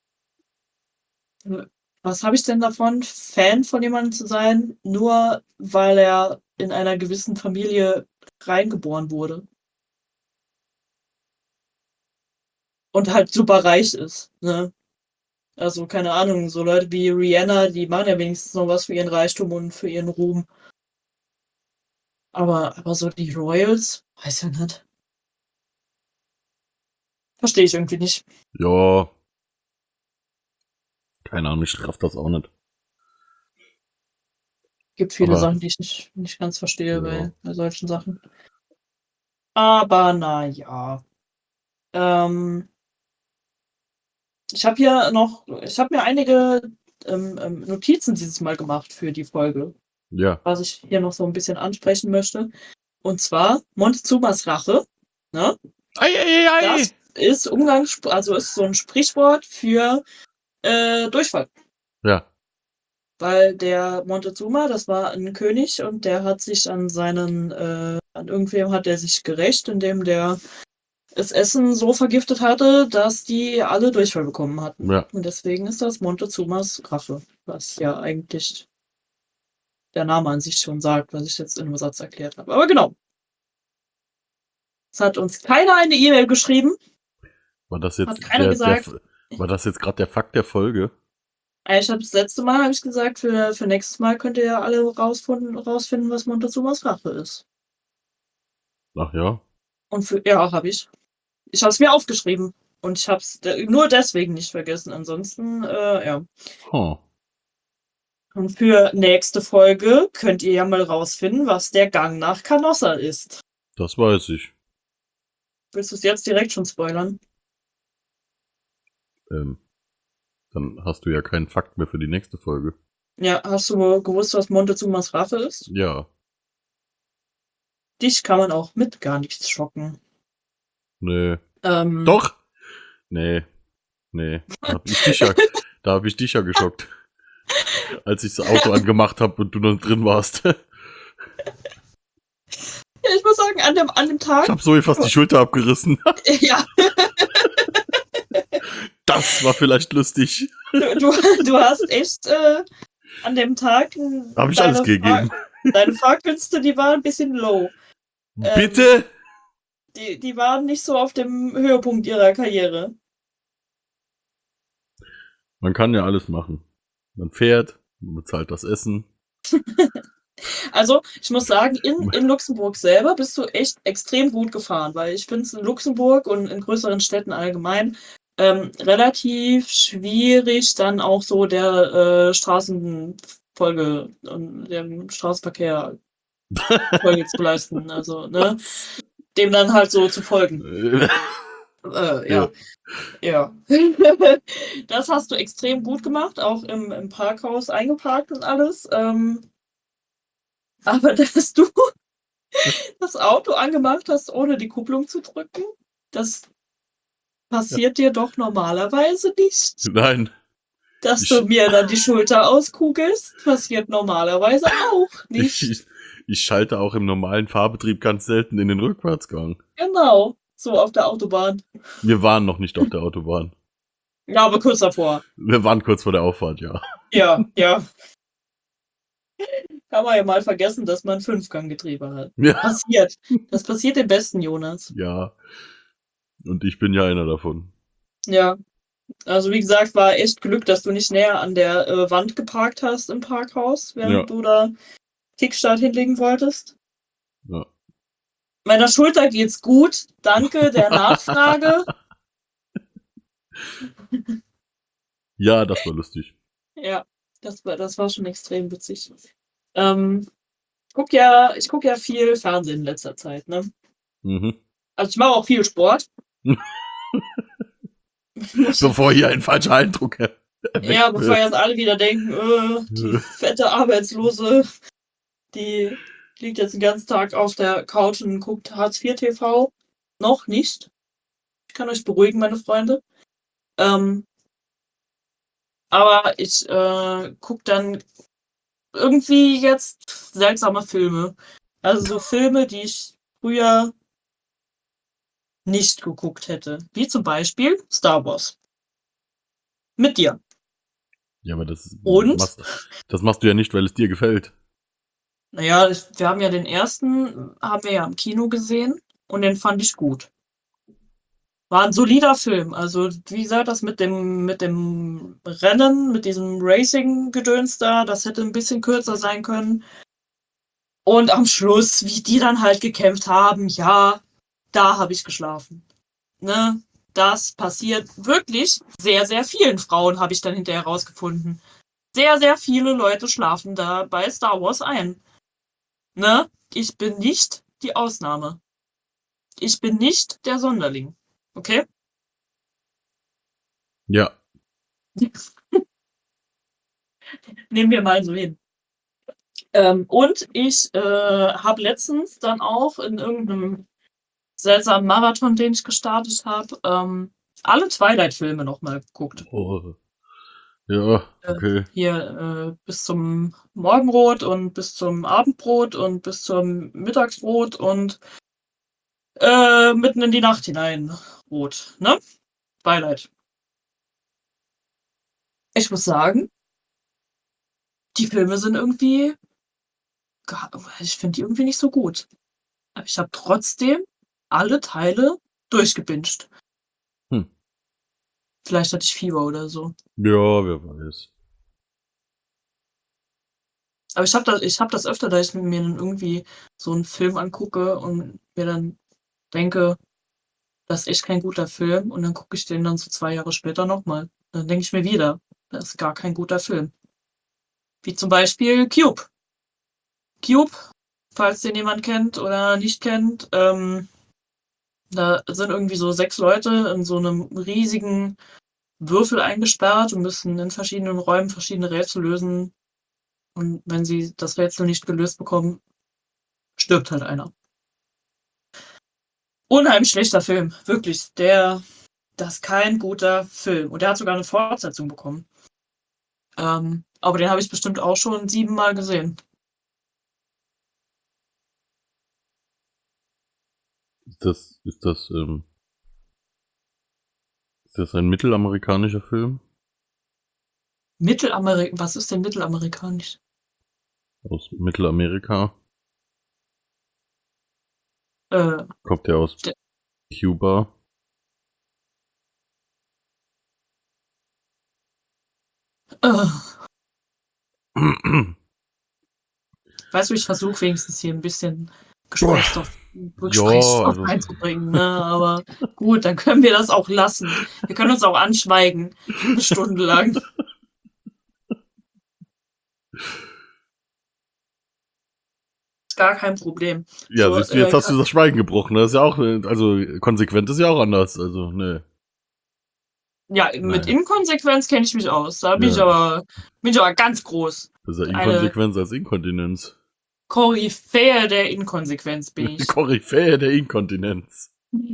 Was habe ich denn davon, Fan von jemandem zu sein, nur weil er in einer gewissen Familie reingeboren wurde? Und halt super reich ist, ne? Also, keine Ahnung, so Leute wie Rihanna, die machen ja wenigstens noch was für ihren Reichtum und für ihren Ruhm. Aber, aber so die Royals, weiß ja nicht. Verstehe ich irgendwie nicht. Ja. Keine Ahnung, ich raff das auch nicht. Gibt viele Aber- Sachen, die ich nicht, nicht ganz verstehe Ja. bei, bei solchen Sachen. Aber na ja. Ähm, ich habe hier noch, ich habe mir einige ähm, ähm, Notizen dieses Mal gemacht für die Folge, Ja. was ich hier noch so ein bisschen ansprechen möchte. Und zwar Montezumas Rache. Ne? Ei, ei, ei, Das ist Umgangs, also ist so ein Sprichwort für äh, Durchfall. Ja. Weil der Montezuma, das war ein König und der hat sich an seinen, äh, an irgendwem hat er sich gerächt, indem der das Essen so vergiftet hatte, dass die alle Durchfall bekommen hatten. Ja. Und deswegen ist das Montezumas Rache, was ja eigentlich der Name an sich schon sagt, was ich jetzt in einem Satz erklärt habe. Aber genau. Es hat uns keiner eine E-Mail geschrieben. War das Hat jetzt keiner der, der, gesagt. war das jetzt gerade der Fakt der Folge? Ich habe das letzte Mal habe ich gesagt, für, für nächstes Mal könnt ihr ja alle rausfinden, rausfinden was Montezumas Rache ist. Ach ja. Und für, ja, habe ich. Ich habe es mir aufgeschrieben. Und ich habe es nur deswegen nicht vergessen. Ansonsten, äh, ja. Huh. Und für nächste Folge könnt ihr ja mal rausfinden, was der Gang nach Canossa ist. Das weiß ich. Willst du es jetzt direkt schon spoilern? Ähm, dann hast du ja keinen Fakt mehr für die nächste Folge. Ja, hast du gewusst, was Montezumas Rache ist? Ja. Dich kann man auch mit gar nichts schocken. Nee. Ähm, Doch! Nee. Nee. Da hab ich dich ja, da hab ich dich ja geschockt. Als ich das Auto angemacht habe und du noch drin warst. Ja, ich muss sagen, an dem, an dem Tag. Ich hab so fast die Schulter abgerissen. Ja, Das war vielleicht lustig. du, du, du hast echt äh, an dem Tag. Hab ich deine alles gegeben. Fahr- Deine Fahrkünste, die waren ein bisschen low. Ähm, Bitte? Die, die waren nicht so auf dem Höhepunkt ihrer Karriere. Man kann ja alles machen. Man fährt, man bezahlt das Essen. Also, ich muss sagen, in, in Luxemburg selber bist du echt extrem gut gefahren, weil ich finde es in Luxemburg und in größeren Städten allgemein ähm, relativ schwierig, dann auch so der äh, Straßenfolge und dem Straßenverkehr Folge zu leisten. Also, ne? Dem dann halt so zu folgen. Äh, Äh, ja. Ja. Das hast du extrem gut gemacht, auch im, im Parkhaus eingeparkt und alles. Ähm, aber dass du das Auto angemacht hast, ohne die Kupplung zu drücken, das passiert dir doch normalerweise nicht. Nein. Dass Ich- du mir dann die Schulter auskugelst, passiert normalerweise auch nicht. Ich, ich schalte auch im normalen Fahrbetrieb ganz selten in den Rückwärtsgang. Genau, so auf der Autobahn. Wir waren noch nicht auf der Autobahn. Ja, aber kurz davor. Wir waren kurz vor der Auffahrt, ja. Ja, ja. Kann man ja mal vergessen, dass man Fünfganggetriebe hat. Ja. Passiert. Das passiert dem Besten, Jonas. Ja. Und ich bin ja einer davon. Ja. Also wie gesagt, war echt Glück, dass du nicht näher an der äh, Wand geparkt hast im Parkhaus, während Ja. du da Kickstart hinlegen wolltest. Ja. Meiner Schulter geht's gut. Danke der Nachfrage. Ja, das war lustig. Ja, das war, das war schon extrem witzig. Ähm, ich guck ja, ich guck ja viel Fernsehen in letzter Zeit, ne? Mhm. Also ich mache auch viel Sport. Bevor hier ein falscher Eindruck. Ja, bevor jetzt alle wieder denken, äh, die fette Arbeitslose, die liegt jetzt den ganzen Tag auf der Couch und guckt Hartz vier T V. Noch nicht. Ich kann euch beruhigen, meine Freunde. Ähm, aber ich äh, gucke dann irgendwie jetzt seltsame Filme. Also so Filme, die ich früher nicht geguckt hätte. Wie zum Beispiel Star Wars. Mit dir. Ja, aber das, Und? Machst, das machst du ja nicht, weil es dir gefällt. Naja, ich, wir haben ja den ersten, haben wir ja im Kino gesehen und den fand ich gut. War ein solider Film. Also, wie gesagt, das mit dem, mit dem Rennen, mit diesem Racing-Gedöns da, das hätte ein bisschen kürzer sein können. Und am Schluss, wie die dann halt gekämpft haben, ja, da habe ich geschlafen. Ne? Das passiert wirklich sehr, sehr vielen Frauen, habe ich dann hinterher rausgefunden. Sehr, sehr viele Leute schlafen da bei Star Wars ein. Ne? Ich bin nicht die Ausnahme. Ich bin nicht der Sonderling. Okay? Ja. Nehmen wir mal so hin. Ähm, und ich äh, habe letztens dann auch in irgendeinem seltsamen Marathon, den ich gestartet habe, ähm, alle Twilight-Filme nochmal geguckt. Oh. Ja, okay. Äh, hier äh, bis zum Morgenrot und bis zum Abendbrot und bis zum Mittagsrot und äh, mitten in die Nacht hinein rot. Ne? Twilight. Ich muss sagen, die Filme sind irgendwie, ich finde die irgendwie nicht so gut. Aber ich habe trotzdem alle Teile durchgebinged. Hm. Vielleicht hatte ich Fieber oder so. Ja, wer weiß. Aber ich habe das, ich hab das öfter, dass ich mir dann irgendwie so einen Film angucke und mir dann denke, das ist echt kein guter Film. Und dann gucke ich den dann so zwei Jahre später nochmal. Dann denke ich mir wieder, das ist gar kein guter Film. Wie zum Beispiel Cube. Cube, falls den jemand kennt oder nicht kennt, ähm, da sind irgendwie so sechs Leute in so einem riesigen Würfel eingesperrt und müssen in verschiedenen Räumen verschiedene Rätsel lösen. Und wenn sie das Rätsel nicht gelöst bekommen, stirbt halt einer. Unheimlich schlechter Film. Wirklich. Der, das ist kein guter Film. Und der hat sogar eine Fortsetzung bekommen. Ähm, aber den habe ich bestimmt auch schon siebenmal gesehen. Ist das, ist das, ähm, ist das ein mittelamerikanischer Film? Mittelamerika, was ist denn mittelamerikanisch? Aus Mittelamerika? Äh, Kommt der aus der- Kuba? äh, weißt du, ich versuche wenigstens hier ein bisschen Gesprächsstoff, Gesprächsstoff also- reinzubringen, ne? Aber gut, dann können wir das auch lassen. Wir können uns auch anschweigen, stundenlang. Ist gar kein Problem. Ja, So, siehst du, jetzt äh, hast du das Schweigen gebrochen. Das ist ja auch, also konsequent ist ja auch anders. Also, ne. Ja, mit Nein. Inkonsequenz kenne ich mich aus. Da bin Ja. ich aber, bin ich aber ganz groß. Das ist ja Eine- Inkonsequenz als Inkontinenz. Koryphäe der Inkonsequenz bin ich. Koryphäe der Inkontinenz.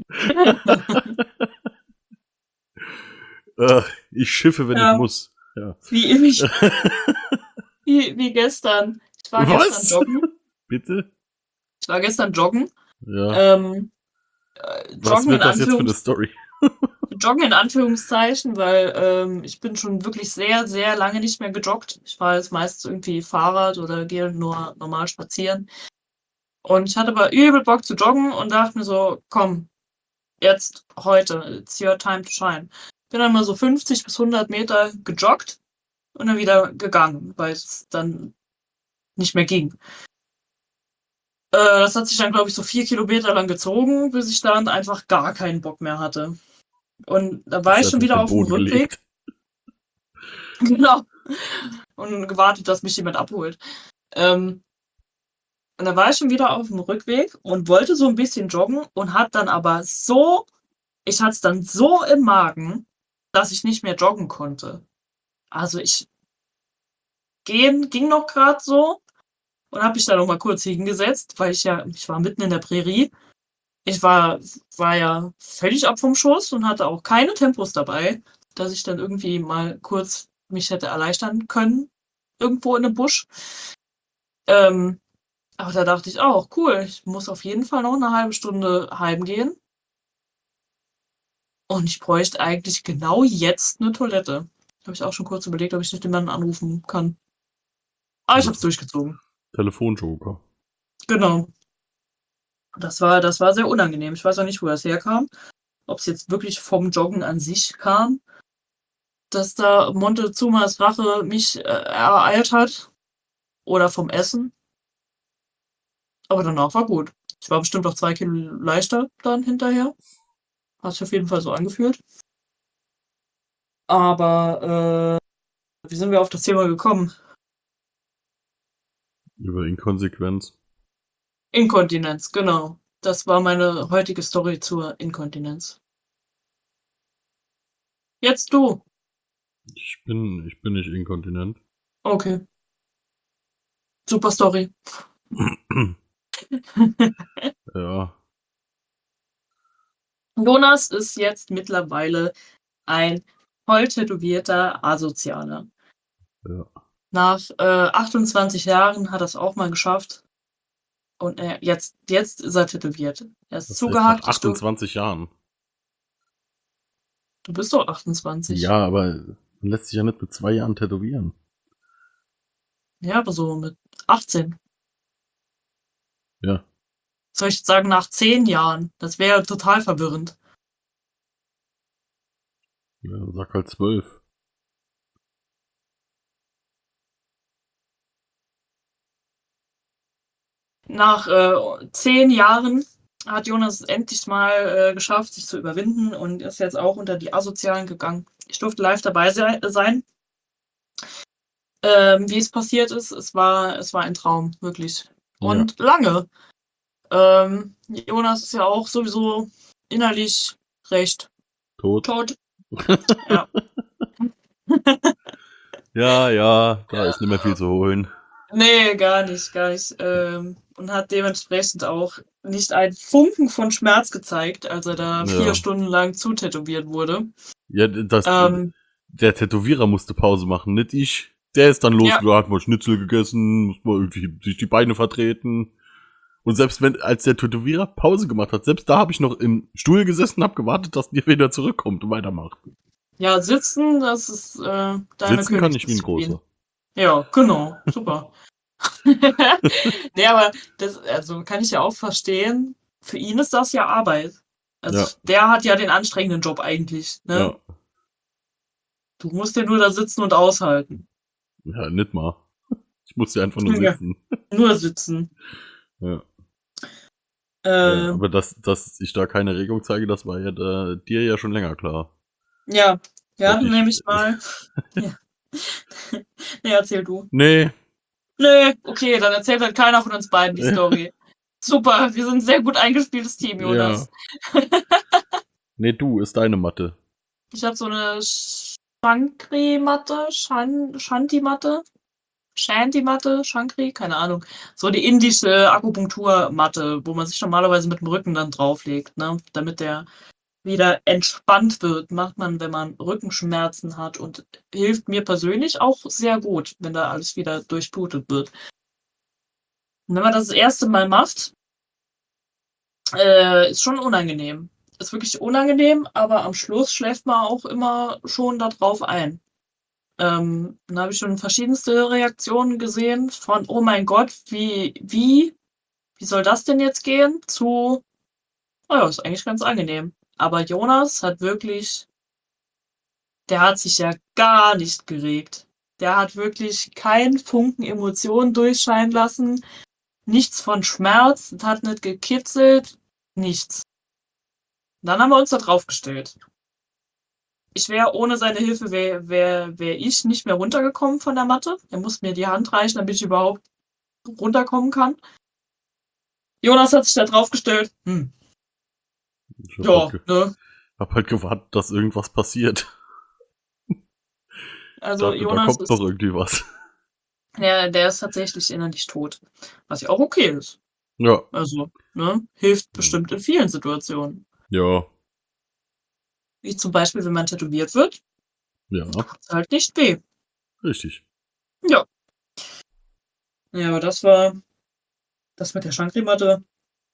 Ach, ich schiffe, wenn Ja. ich muss. Ja. Wie, wie, wie, wie gestern. Ich war Was? gestern joggen. Bitte? Ich war gestern joggen. Ja. Ähm, äh, Was joggen, in wird das jetzt für eine Anführungs- Story? joggen in Anführungszeichen, weil ähm, ich bin schon wirklich sehr, sehr lange nicht mehr gejoggt. Ich fahre jetzt meistens irgendwie Fahrrad oder gehe nur normal spazieren. Und ich hatte aber übel Bock zu joggen und dachte mir so, komm, jetzt, heute, it's your time to shine. Bin dann mal so fünfzig bis hundert Meter gejoggt und dann wieder gegangen, weil es dann nicht mehr ging. Äh, das hat sich dann, glaube ich, so vier Kilometer lang gezogen, bis ich dann einfach gar keinen Bock mehr hatte. Und da war ich schon wieder auf dem Rückweg. Genau. Und gewartet, dass mich jemand abholt. Ähm, und da war ich schon wieder auf dem Rückweg und wollte so ein bisschen joggen und hat dann aber so, ich hatte es dann so im Magen, dass ich nicht mehr joggen konnte. also ich gehen ging noch gerade so und habe mich da noch mal kurz hingesetzt, weil ich ja, ich war mitten in der Prärie. Ich war, war ja völlig ab vom Schuss und hatte auch keine Tempos dabei, dass ich dann irgendwie mal kurz mich hätte erleichtern können, irgendwo in einem Busch. Ähm, aber da dachte ich auch, cool, ich muss auf jeden Fall noch eine halbe Stunde heimgehen. Und ich bräuchte eigentlich genau jetzt eine Toilette. Habe ich auch schon kurz überlegt, ob ich nicht jemanden anrufen kann. Aber ich habe es durchgezogen. Telefonjoker. Genau. Das war, das war sehr unangenehm. Ich weiß auch nicht, wo das herkam. Ob es jetzt wirklich vom Joggen an sich kam, dass da Montezumas Rache mich äh, ereilt hat. Oder vom Essen. Aber danach war gut. Ich war bestimmt auch zwei Kilo leichter dann hinterher. Hat sich auf jeden Fall so angefühlt. Aber äh, wie sind wir auf das Thema gekommen? Über Inkonsequenz. Inkontinenz, genau. Das war meine heutige Story zur Inkontinenz. Jetzt du. Ich bin, ich bin nicht inkontinent. Okay. Super Story. Ja. Jonas ist jetzt mittlerweile ein voll tätowierter Asozialer. Ja. Nach äh, achtundzwanzig Jahren hat er es auch mal geschafft. Und äh, jetzt, jetzt ist er tätowiert. Er ist Das zugehakt. heißt, nach achtundzwanzig Jahren. Du bist doch achtundzwanzig. Ja, aber man lässt sich ja nicht mit zwei Jahren tätowieren. Ja, aber so mit achtzehn. Ja. Soll ich jetzt sagen, nach zehn Jahren? Das wäre total verwirrend. Ja, sag halt zwölf. Nach äh, zehn Jahren hat Jonas es endlich mal äh, geschafft, sich zu überwinden und ist jetzt auch unter die Asozialen gegangen. Ich durfte live dabei se- sein. Ähm, wie es passiert ist, es war, es war ein Traum, wirklich. Und ja. lange. Ähm, Jonas ist ja auch sowieso innerlich recht Tot. tot. Ja. ja, ja, da ist nicht mehr viel zu holen. Nee, gar nicht, gar nicht. Ähm, und hat dementsprechend auch nicht einen Funken von Schmerz gezeigt, als er da Ja. vier Stunden lang zutätowiert wurde. Ja, das, Ähm, der Tätowierer musste Pause machen, nicht ich. Der ist dann losgegangen, Ja. hat mal Schnitzel gegessen, muss mal irgendwie sich die Beine vertreten. Und selbst wenn, als der Tätowierer Pause gemacht hat, selbst da habe ich noch im Stuhl gesessen, habe gewartet, dass der wieder zurückkommt und weitermacht. Ja, sitzen, das ist äh, deine Sitzen kann ich wie ein Königsdisziplin. Großer. Ja, genau, super. Nee, aber das, also kann ich ja auch verstehen. Für ihn ist das ja Arbeit. Also Ja. der hat ja den anstrengenden Job eigentlich. Ne? Ja. Du musst ja nur da sitzen und aushalten. Ja, nicht mal. Ich musste einfach nur Ja. sitzen. Nur sitzen. Ja. Äh, Ja, aber dass, dass ich da keine Regung zeige, das war ja da, dir ja schon länger klar. ja, ja, Dass dann ich- nehme ich mal. ja. Nee, erzähl du. Nee, Nee, okay, dann erzählt halt keiner von uns beiden die Ja. Story. Super, wir sind ein sehr gut eingespieltes Team, Jonas. nee, du, ist deine Matte. Ich habe so eine Shankri-Matte, Shan Shanti-Matte, Shanti-Matte, Shankri, keine Ahnung. So die indische Akupunkturmatte, wo man sich normalerweise mit dem Rücken dann drauflegt, ne? Damit der wieder entspannt wird, macht man, wenn man Rückenschmerzen hat und hilft mir persönlich auch sehr gut, wenn da alles wieder durchblutet wird. Und wenn man das das erste Mal macht, äh, ist schon unangenehm. Ist wirklich unangenehm, aber am Schluss schläft man auch immer schon da drauf ein. Ähm, dann habe ich schon verschiedenste Reaktionen gesehen von, oh mein Gott, wie, wie, wie soll das denn jetzt gehen? Zu, naja, ist eigentlich ganz angenehm. Aber Jonas hat wirklich, der hat sich ja gar nicht geregt. Der hat wirklich keinen Funken Emotionen durchscheinen lassen. Nichts von Schmerz, es hat nicht gekitzelt, nichts. Dann haben wir uns da drauf gestellt. Ich wäre ohne seine Hilfe, wäre wär, wär ich nicht mehr runtergekommen von der Matte. Er muss mir die Hand reichen, damit ich überhaupt runterkommen kann. Jonas hat sich da drauf gestellt. Hm, Ich hab, ja, halt ge ne? hab halt gewartet, dass irgendwas passiert. Also dachte, da Jonas kommt ist, doch irgendwie was. ja, der ist tatsächlich innerlich tot. Was ja auch okay ist. Ja, Also, ne, hilft bestimmt in vielen Situationen. ja, Wie zum Beispiel, wenn man tätowiert wird, ja, tut's halt nicht weh. richtig. Ja. Ja, aber das war das mit der Shankri-Matte.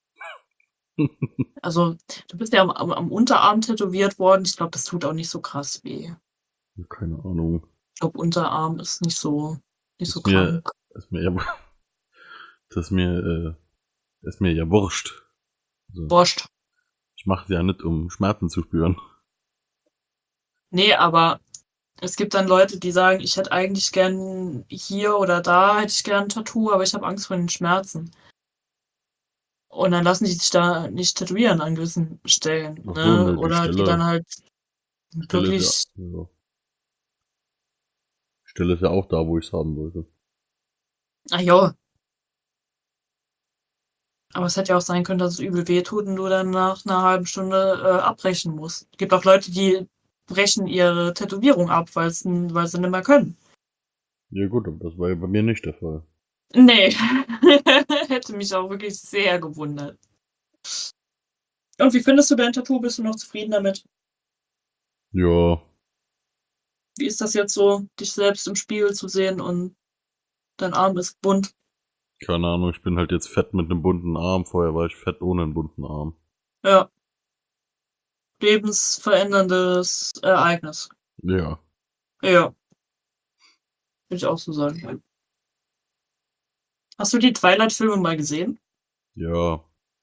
Also, du bist ja am, am, am Unterarm tätowiert worden. Ich glaube, das tut auch nicht so krass weh. Keine Ahnung. Ich glaube, Unterarm ist nicht so, nicht so Ist mir, krank. ist mir ja, das ist mir, äh, ist mir ja wurscht. Also, Wurscht. ich mache ja nicht, um Schmerzen zu spüren. Nee, aber es gibt dann Leute, die sagen, ich hätte eigentlich gern hier oder da, hätte ich gern ein Tattoo, aber ich habe Angst vor den Schmerzen. Und dann lassen die sich da nicht tätowieren an gewissen Stellen. Ach so, Ne? ne, die Oder die Stelle, dann halt Stelle ist wirklich. ja, ja. Stelle ist ja auch da, wo ich es haben wollte. Ach ja. Aber es hätte ja auch sein können, dass es übel wehtut und du dann nach einer halben Stunde äh, abbrechen musst. Es gibt auch Leute, die brechen ihre Tätowierung ab, weil's, n- weil sie nicht mehr können. Ja gut, aber das war ja bei mir nicht der Fall. Nee. Hätte mich auch wirklich sehr gewundert. Und wie findest du dein Tattoo? Bist du noch zufrieden damit? Ja, Wie ist das jetzt so, dich selbst im Spiegel zu sehen und dein Arm ist bunt? keine Ahnung, ich bin halt jetzt fett mit einem bunten Arm. Vorher war ich fett ohne einen bunten Arm. Ja. Lebensveränderndes Ereignis. Ja, Ja, würde ich auch so sagen. Hast du die Twilight-Filme mal gesehen? ja.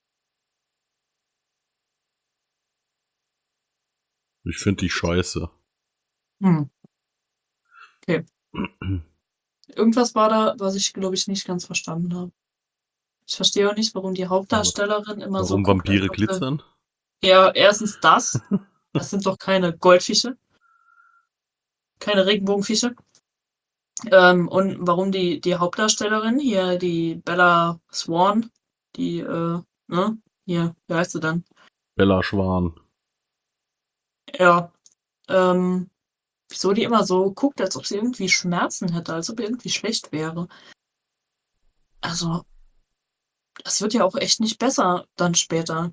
Ich finde die scheiße. Hm. Okay. Irgendwas war da, was ich, glaube ich, nicht ganz verstanden habe. Ich verstehe auch nicht, warum die Hauptdarstellerin immer so Warum guckt, als Vampire ob sie- glitzern? Ja, erstens das. Das sind doch keine Goldfische. Keine Regenbogenfische. Ähm, und warum die, die Hauptdarstellerin hier, die Bella Swan, die, äh, ne, hier, wie heißt sie dann? Bella Schwan. Ja, ähm, wieso die immer so guckt, als ob sie irgendwie Schmerzen hätte, als ob ihr irgendwie schlecht wäre. Also, das wird ja auch echt nicht besser dann später.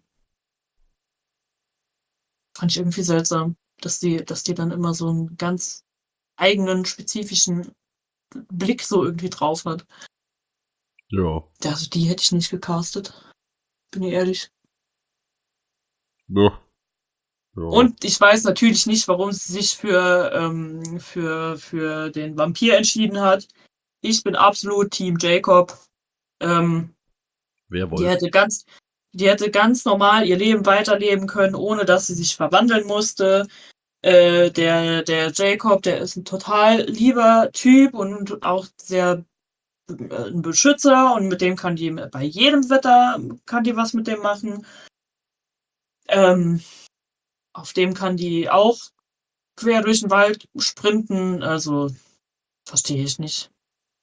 Fand ich irgendwie seltsam, dass die, dass die dann immer so einen ganz eigenen, spezifischen Blick so irgendwie drauf hat. Ja. Ja, also die hätte ich nicht gecastet. Bin ich ehrlich. Ja. Ja. Und ich weiß natürlich nicht, warum sie sich für, ähm, für, für den Vampir entschieden hat. Ich bin absolut Team Jacob. Ähm, die Werwolf. hätte ganz, die hätte ganz normal ihr Leben weiterleben können, ohne dass sie sich verwandeln musste. Äh, der, der Jacob, der ist ein total lieber Typ und auch sehr äh, ein Beschützer und mit dem kann die bei jedem Wetter kann die was mit dem machen. Ähm, auf dem kann die auch quer durch den Wald sprinten. Also verstehe ich nicht.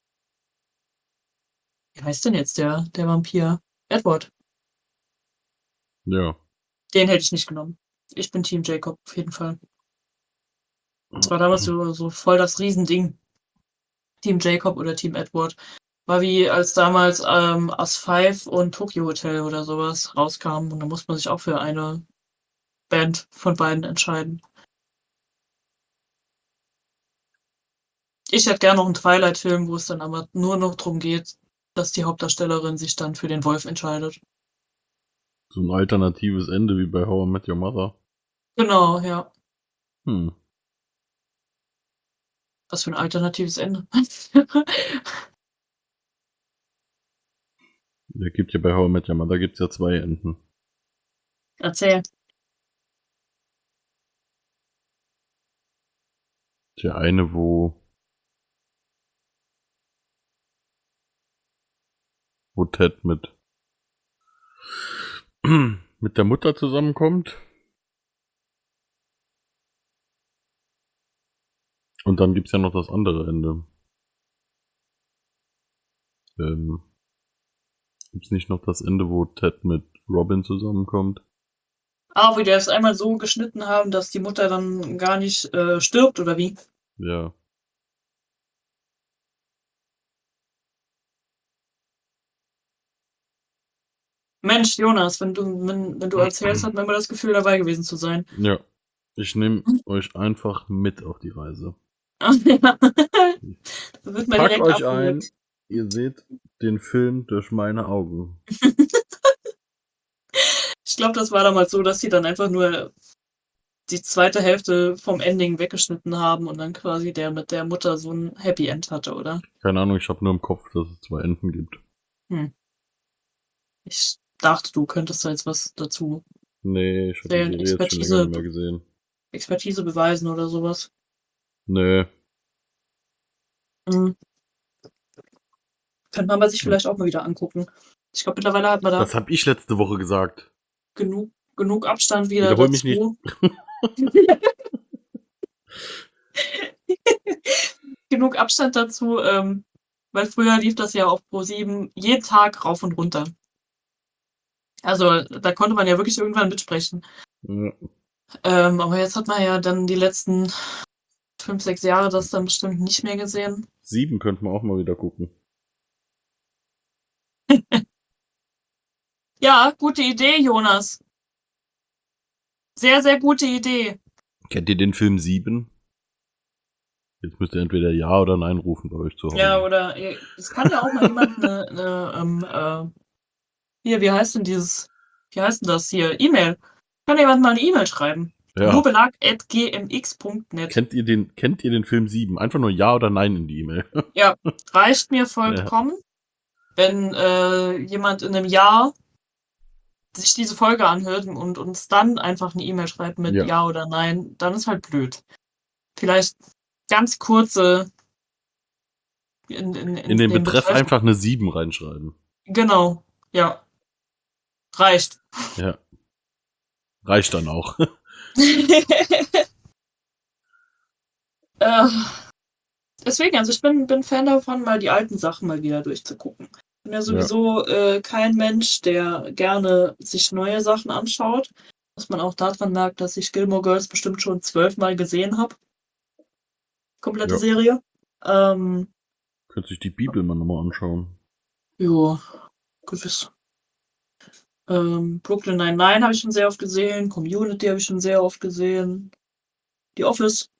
Wie heißt denn jetzt der, der Vampir? Edward. Ja. Den hätte ich nicht genommen. Ich bin Team Jacob auf jeden Fall. Das war damals so, so voll das Riesending. Team Jacob oder Team Edward. War wie als damals ähm, Us five und Tokyo Hotel oder sowas rauskamen. Und da muss man sich auch für eine Band von beiden entscheiden. Ich hätte gerne noch einen Twilight-Film, wo es dann aber nur noch darum geht, dass die Hauptdarstellerin sich dann für den Wolf entscheidet. So ein alternatives Ende wie bei How I Met Your Mother. Genau, ja. Hm. Was für ein alternatives Ende. Da gibt ja bei How I Met Your Mother gibt's ja zwei Enden. Erzähl. Der eine, wo wo Ted mit mit der Mutter zusammenkommt. Und dann gibt's ja noch das andere Ende. Ähm, gibt's nicht noch das Ende, wo Ted mit Robin zusammenkommt? Ah, wo die das einmal so geschnitten haben, dass die Mutter dann gar nicht äh, stirbt, oder wie? Ja. Mensch, Jonas, wenn du, wenn, wenn du erzählst, hat man immer das Gefühl, dabei gewesen zu sein. Ja. Ich nehme euch einfach mit auf die Reise. Ach, ja. Da wird man Packt direkt euch ein. abgeholt. Ihr seht den Film durch meine Augen. Ich glaube, das war damals so, dass sie dann einfach nur die zweite Hälfte vom Ending weggeschnitten haben und dann quasi der mit der Mutter so ein Happy End hatte, oder? Keine Ahnung, ich habe nur im Kopf, dass es zwei Enden gibt. Hm. Ich dachte, du könntest da jetzt was dazu Nee, ich habe die Erzählen, Serie jetzt schon Expertise. länger nicht mehr gesehen. Expertise beweisen oder sowas. Nee. Hm. Könnte man aber sich vielleicht auch mal wieder angucken. Ich glaube, mittlerweile hat man da Das habe ich letzte Woche gesagt. genug, genug Abstand wieder Wiederhol dazu. mich nicht. Genug Abstand dazu, ähm, weil früher lief das ja auf ProSieben jeden Tag rauf und runter. Also da konnte man ja wirklich irgendwann mitsprechen. Ja. Ähm, aber jetzt hat man ja dann die letzten fünf, sechs Jahre das dann bestimmt nicht mehr gesehen. Sieben könnten wir auch mal wieder gucken. Ja, gute Idee, Jonas. Sehr, sehr gute Idee. Kennt ihr den Film Sieben? Jetzt müsst ihr entweder Ja oder Nein rufen bei euch zu Hause. Ja, oder es kann ja auch mal jemand eine, eine ähm, äh, hier, wie heißt denn dieses, wie heißt denn das hier? E-Mail. Kann jemand mal eine E-Mail schreiben? Ja. Rubelag at g m x punkt net. Kennt ihr den, kennt ihr den Film Sieben? Einfach nur Ja oder Nein in die E-Mail. Ja, reicht mir vollkommen, wenn äh, jemand in einem Jahr sich diese Folge anhört und uns dann einfach eine E-Mail schreibt mit Ja. Ja oder Nein, dann ist halt blöd. Vielleicht ganz kurze in, in, in, In den dem Betreff einfach eine Sieben reinschreiben. Genau, ja. Reicht. Ja. Reicht dann auch. äh, deswegen, also ich bin, bin Fan davon, mal die alten Sachen mal wieder durchzugucken. Ich bin ja sowieso äh, kein Mensch, der gerne sich neue Sachen anschaut. Was man auch daran merkt, dass ich Gilmore Girls bestimmt schon zwölfmal gesehen habe. Komplette Ja. Serie. Ähm, Könnt sich die Bibel mal nochmal anschauen. jo, gewiss. Ähm, Brooklyn Nine-Nine habe ich schon sehr oft gesehen. Community habe ich schon sehr oft gesehen. The Office.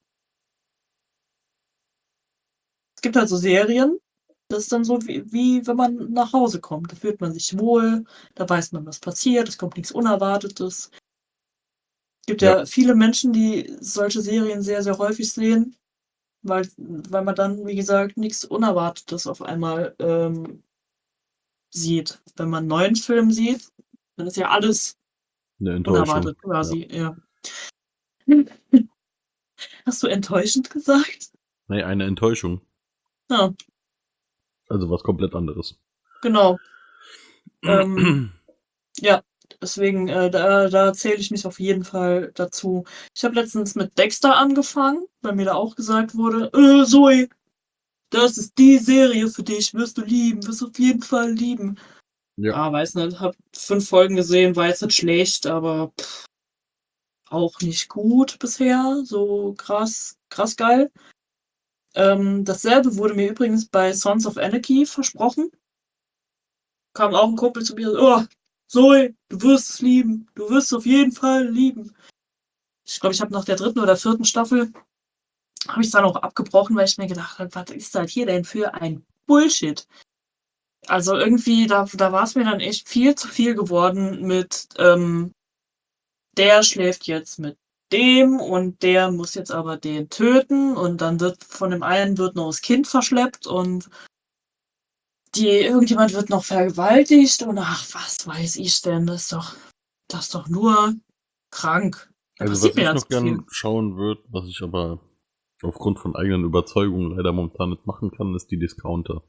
Es gibt halt so Serien, das ist dann so, wie, wie wenn man nach Hause kommt. Da fühlt man sich wohl, da weiß man, was passiert, es kommt nichts Unerwartetes. Es gibt ja. ja viele Menschen, die solche Serien sehr, sehr häufig sehen, weil, weil man dann, wie gesagt, nichts Unerwartetes auf einmal ähm, sieht. Wenn man einen neuen Film sieht, dann ist ja alles Eine Enttäuschung. unerwartet quasi. Ja. Ja. Hast du enttäuschend gesagt? Nee, eine Enttäuschung. Ja. Also was komplett anderes. Genau. ähm, ja, deswegen, äh, da, da zähle ich mich auf jeden Fall dazu. Ich habe letztens mit Dexter angefangen, weil mir da auch gesagt wurde, äh, Zoe, das ist die Serie für dich, wirst du lieben, wirst du auf jeden Fall lieben. Ja. Ah, weiß nicht, hab fünf Folgen gesehen, war jetzt nicht schlecht, aber pff, auch nicht gut bisher, so krass, krass geil. Ähm, dasselbe wurde mir übrigens bei Sons of Anarchy versprochen. Kam auch ein Kumpel zu mir, oh, Zoe, du wirst es lieben, du wirst es auf jeden Fall lieben. Ich glaube, ich habe nach der dritten oder vierten Staffel, habe ich es dann auch abgebrochen, weil ich mir gedacht habe, was ist das hier denn für ein Bullshit? Also irgendwie, da, da war es mir dann echt viel zu viel geworden mit, ähm, der schläft jetzt mit dem und der muss jetzt aber den töten und dann wird von dem einen wird noch das Kind verschleppt und die irgendjemand wird noch vergewaltigt und ach, was weiß ich denn, das ist doch, das ist doch nur krank. Da Also was passiert mir ich ganz noch gern viel. schauen würde, was ich aber aufgrund von eigenen Überzeugungen leider momentan nicht machen kann, ist die Discounter.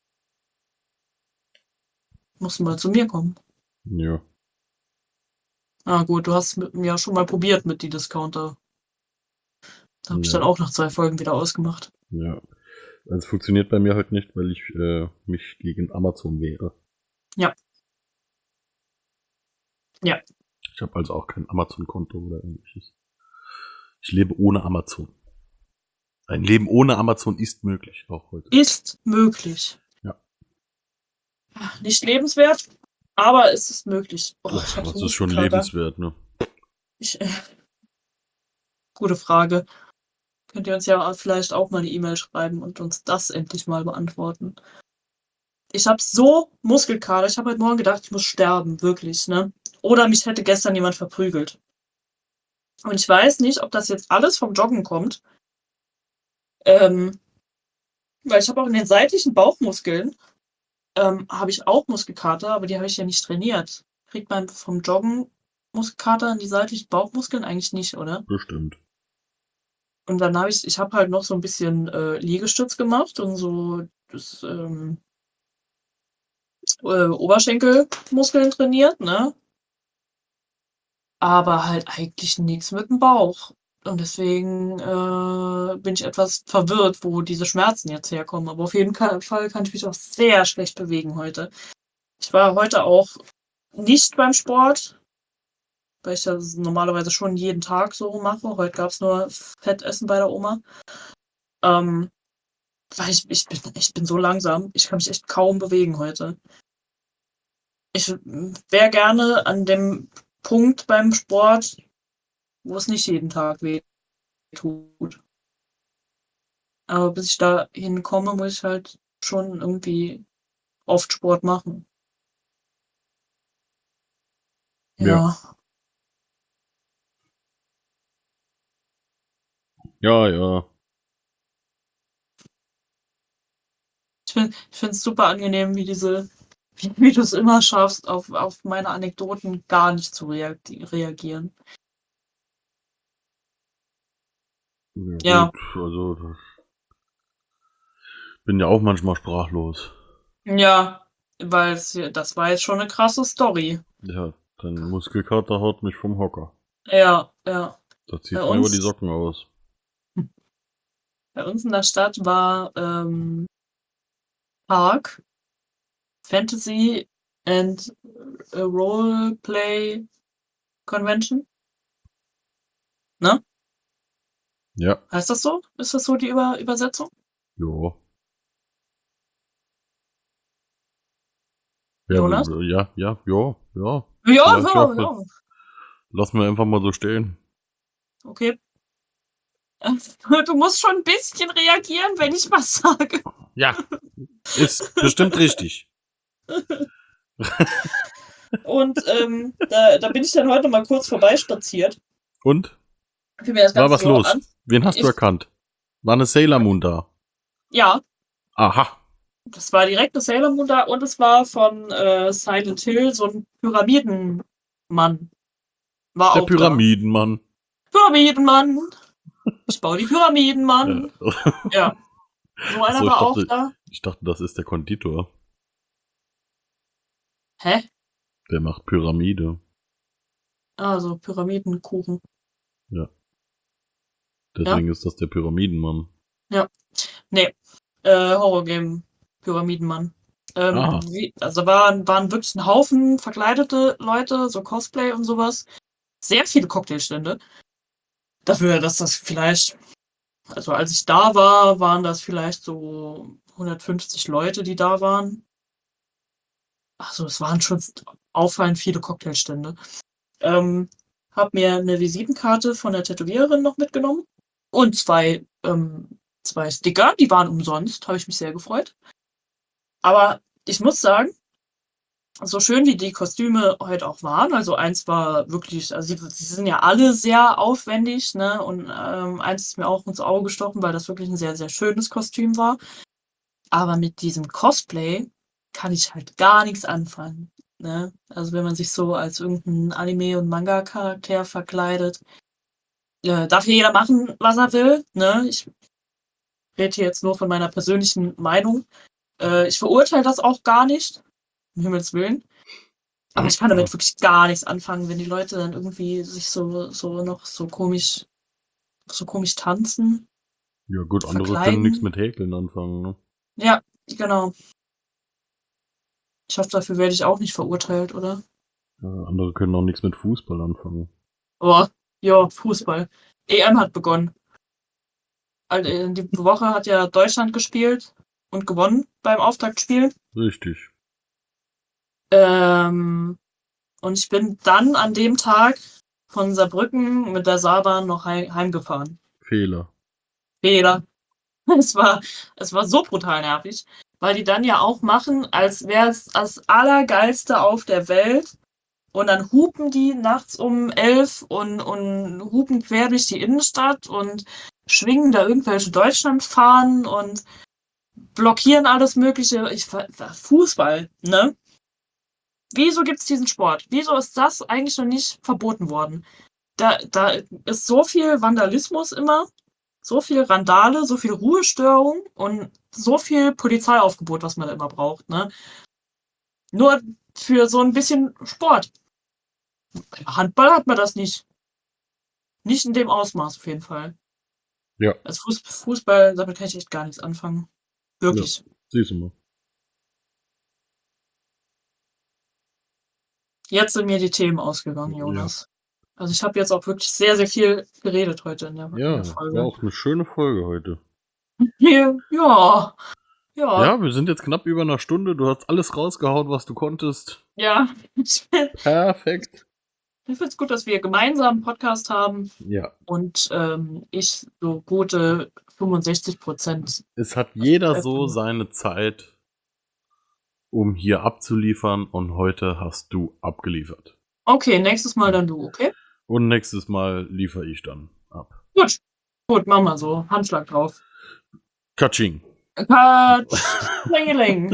Musst du mal zu mir kommen. Ja. Ah gut, du hast mit mir ja schon mal probiert mit die Discounter. Da habe ich Ja. dann auch nach zwei Folgen wieder ausgemacht. Ja. Also es funktioniert bei mir halt nicht, weil ich äh, mich gegen Amazon wehre. Ja. Ja. Ich habe also auch kein Amazon-Konto oder ähnliches. Ich lebe ohne Amazon. Ein Leben ohne Amazon ist möglich, auch heute. Ist möglich. Ja. Nicht lebenswert, Aber es ist möglich. Oh, ich hab Das so ist schon Muskelkater. lebenswert, ne? Ich, äh, gute Frage. Könnt ihr uns ja vielleicht auch mal eine E-Mail schreiben und uns das endlich mal beantworten. Ich habe so Muskelkater. Ich habe heute Morgen gedacht, ich muss sterben, wirklich, ne? Oder mich hätte gestern jemand verprügelt. Und ich weiß nicht, ob das jetzt alles vom Joggen kommt. Ähm, weil ich habe auch in den seitlichen Bauchmuskeln ähm, habe ich auch Muskelkater, aber die habe ich ja nicht trainiert. Kriegt man vom Joggen Muskelkater in die seitlichen Bauchmuskeln eigentlich nicht, oder? Bestimmt. Und dann habe ich, ich habe halt noch so ein bisschen äh, Liegestütz gemacht und so das ähm, äh, Oberschenkelmuskeln trainiert, ne? Aber halt eigentlich nichts mit dem Bauch. Und deswegen äh, bin ich etwas verwirrt, wo diese Schmerzen jetzt herkommen. Aber auf jeden Fall kann ich mich auch sehr schlecht bewegen heute. Ich war heute auch nicht beim Sport, weil ich das normalerweise schon jeden Tag so mache. Heute gab es nur Fettessen bei der Oma. Ähm, weil ich, ich, bin, ich bin so langsam. Ich kann mich echt kaum bewegen heute. Ich wäre gerne an dem Punkt beim Sport, wo es nicht jeden Tag weh tut. Aber bis ich da hinkomme, muss ich halt schon irgendwie oft Sport machen. Ja. Ja, ja. Ich finde es super angenehm, wie diese, wie, wie du es immer schaffst, auf, auf meine Anekdoten gar nicht zu reagi- reagieren. Ja, Ja. gut, also bin ja auch manchmal sprachlos. Ja, weil es hier- das war jetzt schon eine krasse Story. Ja, dein Muskelkater haut mich vom Hocker. Ja, ja. Da zieht Bei mir über uns- die Socken aus. Bei uns in der Stadt war ähm, Park, Fantasy and a Roleplay Convention. Ne? Ja, Heißt das so? Ist das so die Über Übersetzung? ja. Ja, Jonas? ja, ja, ja, ja. Ja, Vielleicht ja, auch ja. Lass mir einfach mal so stehen. Okay. Du musst schon ein bisschen reagieren, wenn ich was sage. Ja, ist bestimmt richtig. Und ähm, da, da bin ich dann heute mal kurz vorbeispaziert. Und? Für mir das War Ganze was so los? an. Wen hast du Ich- erkannt? War eine Sailor Moon da? Ja, Aha. das war direkt eine Sailor Moon da und es war von äh, Silent Hill so ein Pyramidenmann. War Der auch Pyramidenmann. da. Pyramidenmann. Ich baue die Pyramiden, Mann. Ja. Ja. So einer Achso, ich war auch dachte- da. Ich dachte, das ist der Konditor. Hä? Der macht Pyramide. Also Pyramidenkuchen. Deswegen ist das der Pyramidenmann. Nee. Äh, Horrorgame Pyramidenmann. Ähm, Ah. wie, also waren, waren wirklich ein Haufen verkleidete Leute, so Cosplay und sowas. Sehr viele Cocktailstände. Dafür, dass das vielleicht, also als ich da war, waren das vielleicht so hundertfünfzig Leute, die da waren. Also es waren schon auffallend viele Cocktailstände. Ähm, hab mir eine Visitenkarte von der Tätowiererin noch mitgenommen. Und zwei, ähm, zwei Sticker, die waren umsonst, habe ich mich sehr gefreut. Aber ich muss sagen, so schön wie die Kostüme heute auch waren, also eins war wirklich, also sie, sie sind ja alle sehr aufwendig, ne? Und ähm, eins ist mir auch ins Auge gestochen, weil das wirklich ein sehr, sehr schönes Kostüm war. Aber mit diesem Cosplay kann ich halt gar nichts anfangen. Ne? Also wenn man sich so als irgendein Anime- und Manga-Charakter verkleidet, äh, darf hier jeder machen, was er will. Ne? Ich rede hier jetzt nur von meiner persönlichen Meinung. Äh, ich verurteile das auch gar nicht, um Himmels Willen. Aber ich kann damit wirklich gar nichts anfangen, wenn die Leute dann irgendwie sich so, so noch so komisch, so komisch tanzen. Ja gut, andere Verkleiden. können nichts mit Häkeln anfangen. Ne? Ja, genau. Ich hoffe, dafür werde ich auch nicht verurteilt, oder? Ja, andere können auch nichts mit Fußball anfangen. Oh, ja, Fußball. E M hat begonnen. Also, äh, die Woche hat ja Deutschland gespielt und gewonnen beim Auftaktspiel. Richtig. Ähm, und ich bin dann an dem Tag von Saarbrücken mit der Saarbahn noch heim, heimgefahren. Fehler. Fehler. Es war, es war so brutal nervig, weil die dann ja auch machen, als wäre es das Allergeilste auf der Welt. Und dann hupen die nachts um elf und, und hupen quer durch die Innenstadt und schwingen da irgendwelche Deutschlandfahnen und blockieren alles Mögliche. Ich, Fußball, ne? Wieso gibt es diesen Sport? Wieso ist das eigentlich noch nicht verboten worden? Da, da ist so viel Vandalismus immer, so viel Randale, so viel Ruhestörung und so viel Polizeiaufgebot, was man da immer braucht, ne? Nur für so ein bisschen Sport. Handball hat man das nicht. Nicht in dem Ausmaß auf jeden Fall. Ja. Als Fuß, Fußball, damit kann ich echt gar nichts anfangen. Wirklich. Ja, siehst du mal. Jetzt sind mir die Themen ausgegangen, Jonas. Ja. Also ich habe jetzt auch wirklich sehr, sehr viel geredet heute in der, ja, in der Folge. War auch eine schöne Folge heute. Ja, ja. Ja, ja, wir sind jetzt knapp über einer Stunde. Du hast alles rausgehauen, was du konntest. Ja. Perfekt. Ich finde es gut, dass wir gemeinsam einen Podcast haben. Ja. Und ähm, ich so gute fünfundsechzig Prozent. Es hat jeder so seine Zeit, um hier abzuliefern. Und heute hast du abgeliefert. Okay, nächstes Mal dann du, okay? Und nächstes Mal liefere ich dann ab. Gut. Gut, machen wir so. Handschlag drauf. Katsching. Katschingeling.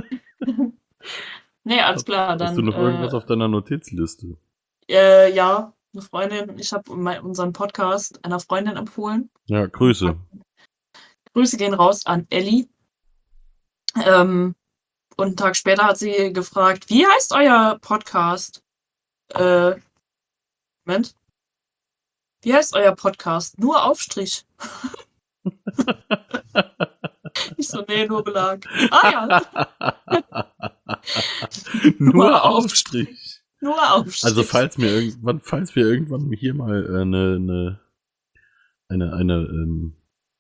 Nee, alles klar. Dann, hast du noch äh, irgendwas auf deiner Notizliste? Äh, ja, eine Freundin. Ich habe unseren Podcast einer Freundin empfohlen. Ja, Grüße. Grüße gehen raus an Ellie. Ähm, und einen Tag später hat sie gefragt, wie heißt euer Podcast? Äh, Moment. Wie heißt euer Podcast? Nur Aufstrich. Ich so, nee, nur Belag. Ah ja. Nur, nur Aufstrich. Nur Aufstrich. Also falls mir irgendwann, falls wir irgendwann hier mal äh, eine, eine, eine, eine, ähm,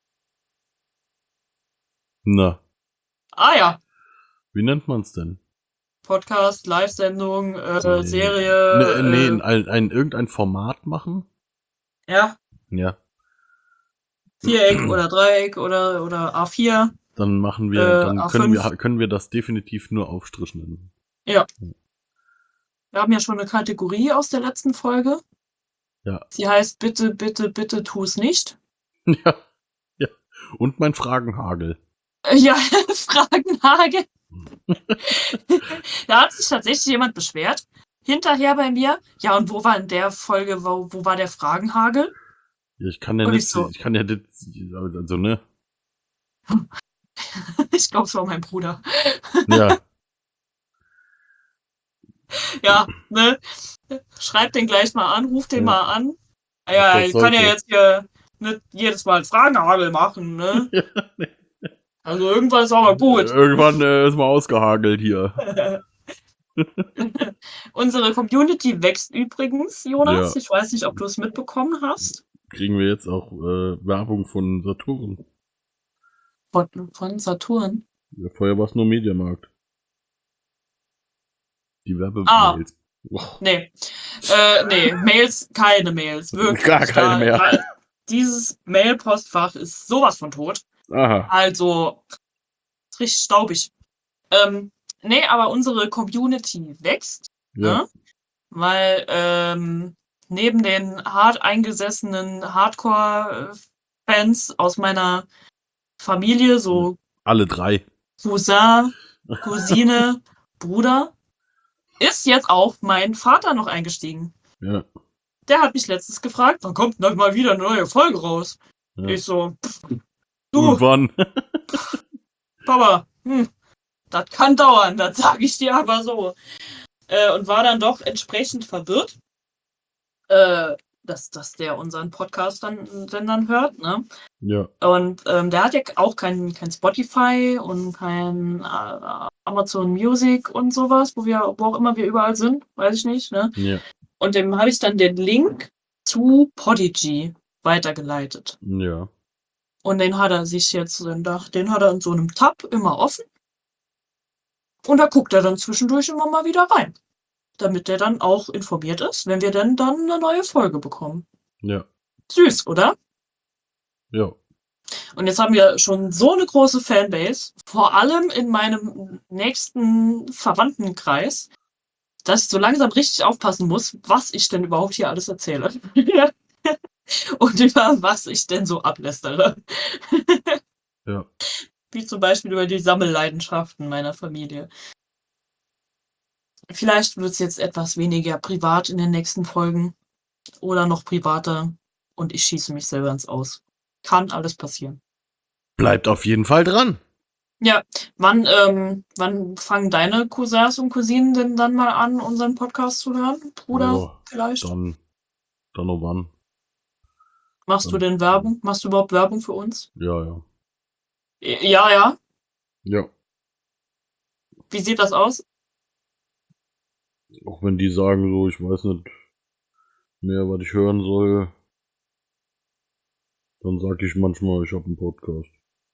na. Ah ja. Wie nennt man es denn? Podcast, Live-Sendung, äh, nee. Serie. Nee, nee äh, ein, ein, irgendein Format machen? Ja. Ja. Viereck oder Dreieck oder, oder A vier. Dann machen wir, äh, dann A können fünf. wir, können wir das definitiv nur Aufstrich nennen. Ja. Wir haben ja schon eine Kategorie aus der letzten Folge. Ja. Sie heißt Bitte, bitte, bitte tu's nicht. Ja. Ja. Und mein Fragenhagel. Äh, Ja, Fragenhagel. Da hat sich tatsächlich jemand beschwert. Hinterher bei mir. Ja, und wo war in der Folge, wo, wo war der Fragenhagel? Ja, ich kann ja Und nicht, ich so- ich kann ja nicht, also ne, Ich glaube, es war mein Bruder. ja, Ja, ne? Schreibt den gleich mal an, ruft den Ja. mal an. Ja, Das ich kann ja sollte. jetzt hier nicht jedes Mal Fragenhagel machen, ne? Ja, nee. Also irgendwann ist aber gut. Irgendwann äh, ist mal ausgehagelt hier. Unsere Community wächst übrigens, Jonas. Ja. Ich weiß nicht, ob du es mitbekommen hast. Kriegen wir jetzt auch äh, Werbung von Saturn. Von, von Saturn. Ja, vorher war es nur Mediamarkt. Die Werbemails. Ah. Oh. Nee. Äh, nee, Mails, keine Mails. Wirklich. Gar keine mehr. Da, dieses Mail-Postfach ist sowas von tot. Aha. Also, ist richtig staubig. Ähm, nee, aber unsere Community wächst, Ja. ne? Weil ähm, neben den hart eingesessenen Hardcore-Fans aus meiner Familie, so Alle drei. Cousin, Cousine, Bruder, ist jetzt auch mein Vater noch eingestiegen. Ja. Der hat mich letztens gefragt, wann kommt noch mal wieder eine neue Folge raus? Ja. Ich so, pff, du, Irgendwann. Papa, hm, das kann dauern, das sage ich dir aber so. Äh, und war dann doch entsprechend verwirrt, äh, dass, dass der unseren Podcast dann, dann, dann hört, ne? Ja. Und ähm, der hat ja auch kein, kein Spotify und kein äh, Amazon Music und sowas, wo wir, wo auch immer wir überall sind, weiß ich nicht, ne? Ja. Und dem habe ich dann den Link zu Podigy weitergeleitet. Ja. Und den hat er sich jetzt, den, den hat er in so einem Tab immer offen. Und da guckt er dann zwischendurch immer mal wieder rein. Damit der dann auch informiert ist, wenn wir denn dann eine neue Folge bekommen. Ja. Süß, oder? Ja. Und jetzt haben wir schon so eine große Fanbase, vor allem in meinem nächsten Verwandtenkreis, dass ich so langsam richtig aufpassen muss, was ich denn überhaupt hier alles erzähle. Und über was ich denn so ablästere. Ja. Wie zum Beispiel über die Sammelleidenschaften meiner Familie. Vielleicht wird es jetzt etwas weniger privat in den nächsten Folgen. Oder noch privater. Und ich schieße mich selber ins Aus. Kann alles passieren. Bleibt auf jeden Fall dran. Ja, wann, ähm, wann fangen deine Cousins und Cousinen denn dann mal an, unseren Podcast zu hören? Bruder, Ja, vielleicht? Dann, dann noch wann? Machst du dann- denn Werbung? Machst du überhaupt Werbung für uns? Ja, ja. Ja, ja. Ja. Wie sieht das aus? Auch wenn die sagen so, ich weiß nicht mehr, was ich hören soll, dann sage ich manchmal, ich habe einen Podcast.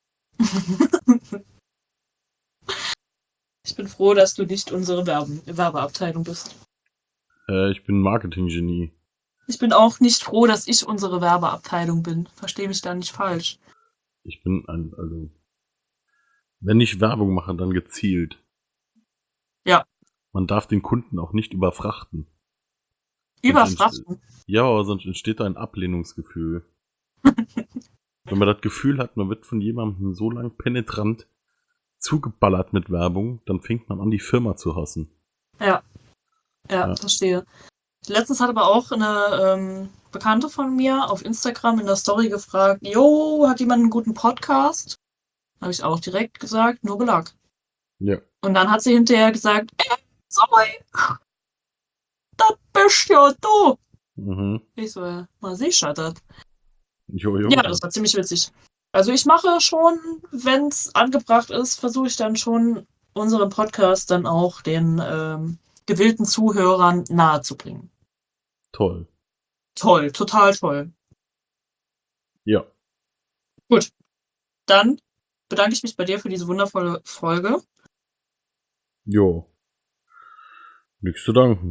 Ich bin froh, dass du nicht unsere Werben Werbeabteilung bist. Äh, ich bin Marketing-Genie. Ich bin auch nicht froh, dass ich unsere Werbeabteilung bin. Verstehe mich da nicht falsch. Ich bin ein, also, wenn ich Werbung mache, dann gezielt. Ja. Man darf den Kunden auch nicht überfrachten. Überfrachten. Ja, aber sonst entsteht da ein Ablehnungsgefühl. Wenn man das Gefühl hat, man wird von jemandem so lang penetrant zugeballert mit Werbung, dann fängt man an, die Firma zu hassen. Ja. Ja, Ja. verstehe. Letztens hat aber auch eine ähm, Bekannte von mir auf Instagram in der Story gefragt, jo, hat jemand einen guten Podcast? Habe ich auch direkt gesagt, nur Belag. Ja. Und dann hat sie hinterher gesagt, äh, sorry, das bist ja du. Mhm. Ich so, äh, mal sicher das. Jo, jo. Ja, das war ziemlich witzig. Also ich mache schon, wenn es angebracht ist, versuche ich dann schon, unseren Podcast dann auch den ähm, gewillten Zuhörern nahezubringen. Toll. Toll, total toll. Ja. Gut, dann bedanke ich mich bei dir für diese wundervolle Folge. Jo. Nichts zu danken.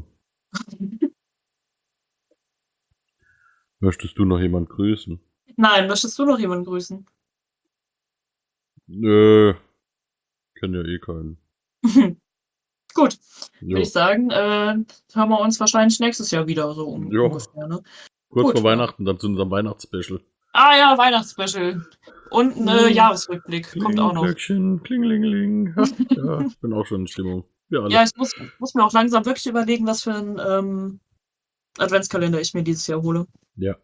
Möchtest du noch jemand grüßen? Nein, möchtest du noch jemanden grüßen? Nö. Kenn ja eh keinen. Gut, Jo. würde ich sagen, äh, hören wir uns wahrscheinlich nächstes Jahr wieder so um, Jo. ungefähr. Ne? Kurz Gut, vor ja. Weihnachten, dann zu unserem Weihnachtsspecial. Ah ja, Weihnachtsspecial. Und ein äh, Hm. Jahresrückblick kommt auch noch. Glöckchen, klingelingeling. Ha, ja, ich bin auch schon in Stimmung. Wir alle. Ja, ich muss, muss mir auch langsam wirklich überlegen, was für einen ähm, Adventskalender ich mir dieses Jahr hole. Ja.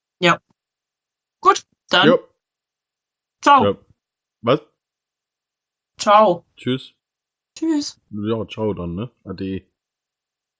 Gut, dann Jo. ciao. Ja. Was? Ciao. Tschüss. Tschüss. Ja, ciao dann, ne? Ade.